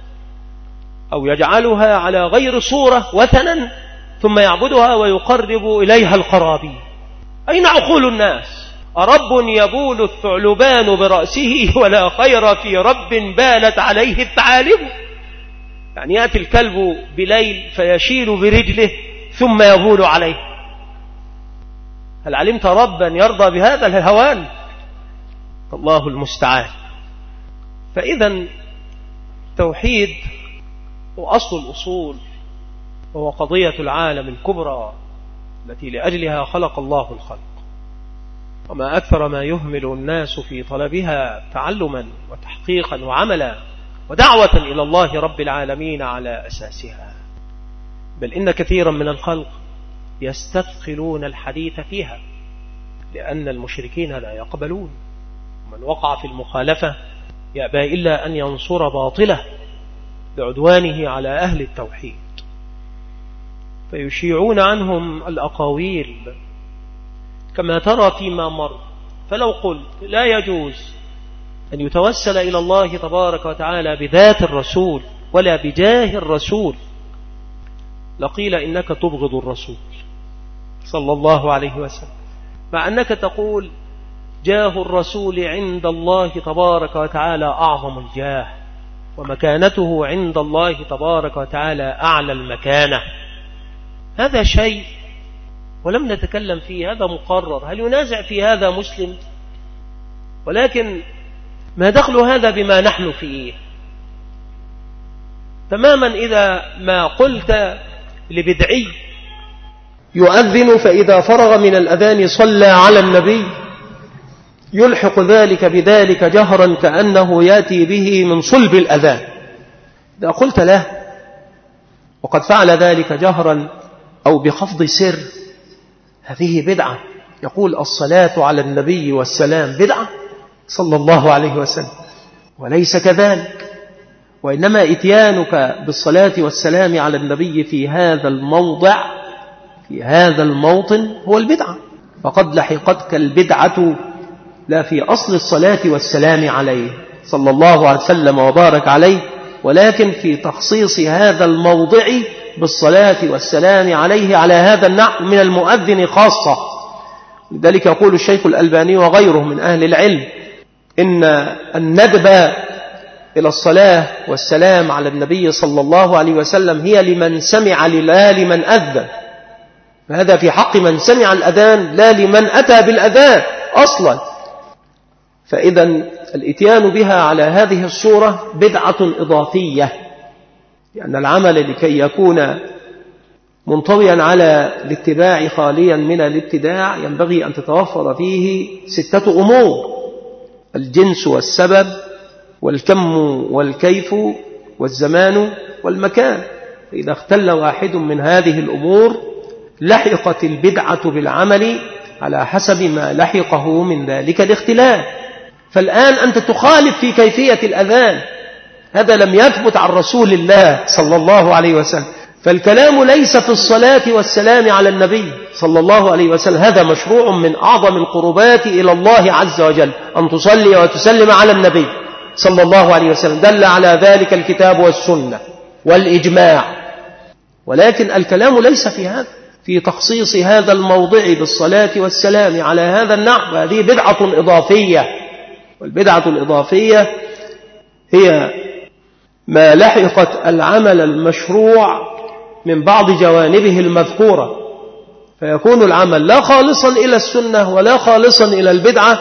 أو يجعلها على غير صورة وثنا ثم يعبدها ويقرب إليها القرابين، أين عقول الناس؟ أرب يبول الثعلبان برأسه ولا خير في رب بالت عليه الثعالب. يعني يأتي الكلب بليل فيشيل برجله ثم يبول عليه. هل علمت ربا يرضى بهذا الهوان؟ الله المستعان. فإذا توحيد وأصل الأصول وهو قضية العالم الكبرى التي لأجلها خلق الله الخلق، وما أكثر ما يهمل الناس في طلبها تعلما وتحقيقا وعملا ودعوة إلى الله رب العالمين على أساسها. بل إن كثيرا من الخلق يستثقلون الحديث فيها لأن المشركين لا يقبلون، ومن وقع في المخالفة يأبى إلا أن ينصر باطله بعدوانه على أهل التوحيد، فيشيعون عنهم الأقاويل كما ترى فيما مر. فلو قلت لا يجوز أن يتوسل إلى الله تبارك وتعالى بذات الرسول ولا بجاه الرسول لقيل إنك تبغض الرسول صلى الله عليه وسلم، مع أنك تقول جاه الرسول عند الله تبارك وتعالى أعظم الجاه، ومكانته عند الله تبارك وتعالى أعلى المكانة. هذا شيء ولم نتكلم فيه، هذا مقرر. هل ينازع في هذا مسلم؟ ولكن ما دخل هذا بما نحن فيه؟ تماما إذا ما قلت لبدعي يؤذن فإذا فرغ من الأذان صلى على النبي يلحق ذلك بذلك جهرا كأنه يأتي به من صلب الأذان، إذا قلت له وقد فعل ذلك جهرا أو بخفض سر هذه بدعة. يقول الصلاة على النبي والسلام بدعة صلى الله عليه وسلم، وليس كذلك، وإنما إتيانك بالصلاة والسلام على النبي في هذا الموضع في هذا الموطن هو البدعة. فقد لحقتك البدعة لا في أصل الصلاة والسلام عليه صلى الله عليه وسلم وبارك عليه، ولكن في تخصيص هذا الموضع بالصلاة والسلام عليه على هذا النحو من المؤذن خاصة. لذلك يقول الشيخ الألباني وغيره من أهل العلم إن الندب إلى الصلاة والسلام على النبي صلى الله عليه وسلم هي لمن سمع لا لمن أذن، فهذا في حق من سمع الأذان لا لمن أتى بالأذان أصلا. فإذا الإتيان بها على هذه الصورة بدعة إضافية، لأن العمل لكي يكون منطويا على الاتباع خاليا من الابتداع ينبغي أن تتوفر فيه ستة أمور: الجنس والسبب والكم والكيف والزمان والمكان. فإذا اختل واحد من هذه الأمور لحقت البدعة بالعمل على حسب ما لحقه من ذلك الاختلاف. فالآن أنت تخالف في كيفية الأذان، هذا لم يثبت عن رسول الله صلى الله عليه وسلم. فالكلام ليس في الصلاة والسلام على النبي صلى الله عليه وسلم، هذا مشروع من أعظم القربات إلى الله عز وجل، أن تصلي وتسلم على النبي صلى الله عليه وسلم، دل على ذلك الكتاب والسنة والإجماع. ولكن الكلام ليس في هذا، في تخصيص هذا الموضع بالصلاة والسلام على هذا النحو، هذه بدعة إضافية. والبدعة الإضافية هي ما لحقت العمل المشروع من بعض جوانبه المذكورة، فيكون العمل لا خالصا إلى السنة ولا خالصا إلى البدعة،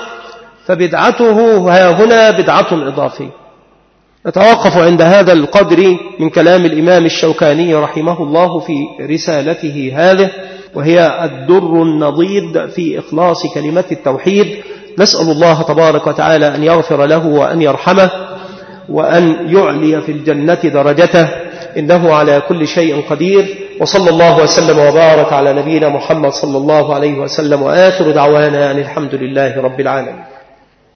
فبدعته ها هنا بدعة إضافية. نتوقف عند هذا القدر من كلام الإمام الشوكاني رحمه الله في رسالته هذه، وهي الدر النضيد في إخلاص كلمة التوحيد. نسأل الله تبارك وتعالى أن يغفر له وأن يرحمه وأن يعلي في الجنة درجته، إنه على كل شيء قدير. وصلى الله وسلم وبارك على نبينا محمد صلى الله عليه وسلم، وآخر دعوانا أن الحمد لله رب العالمين.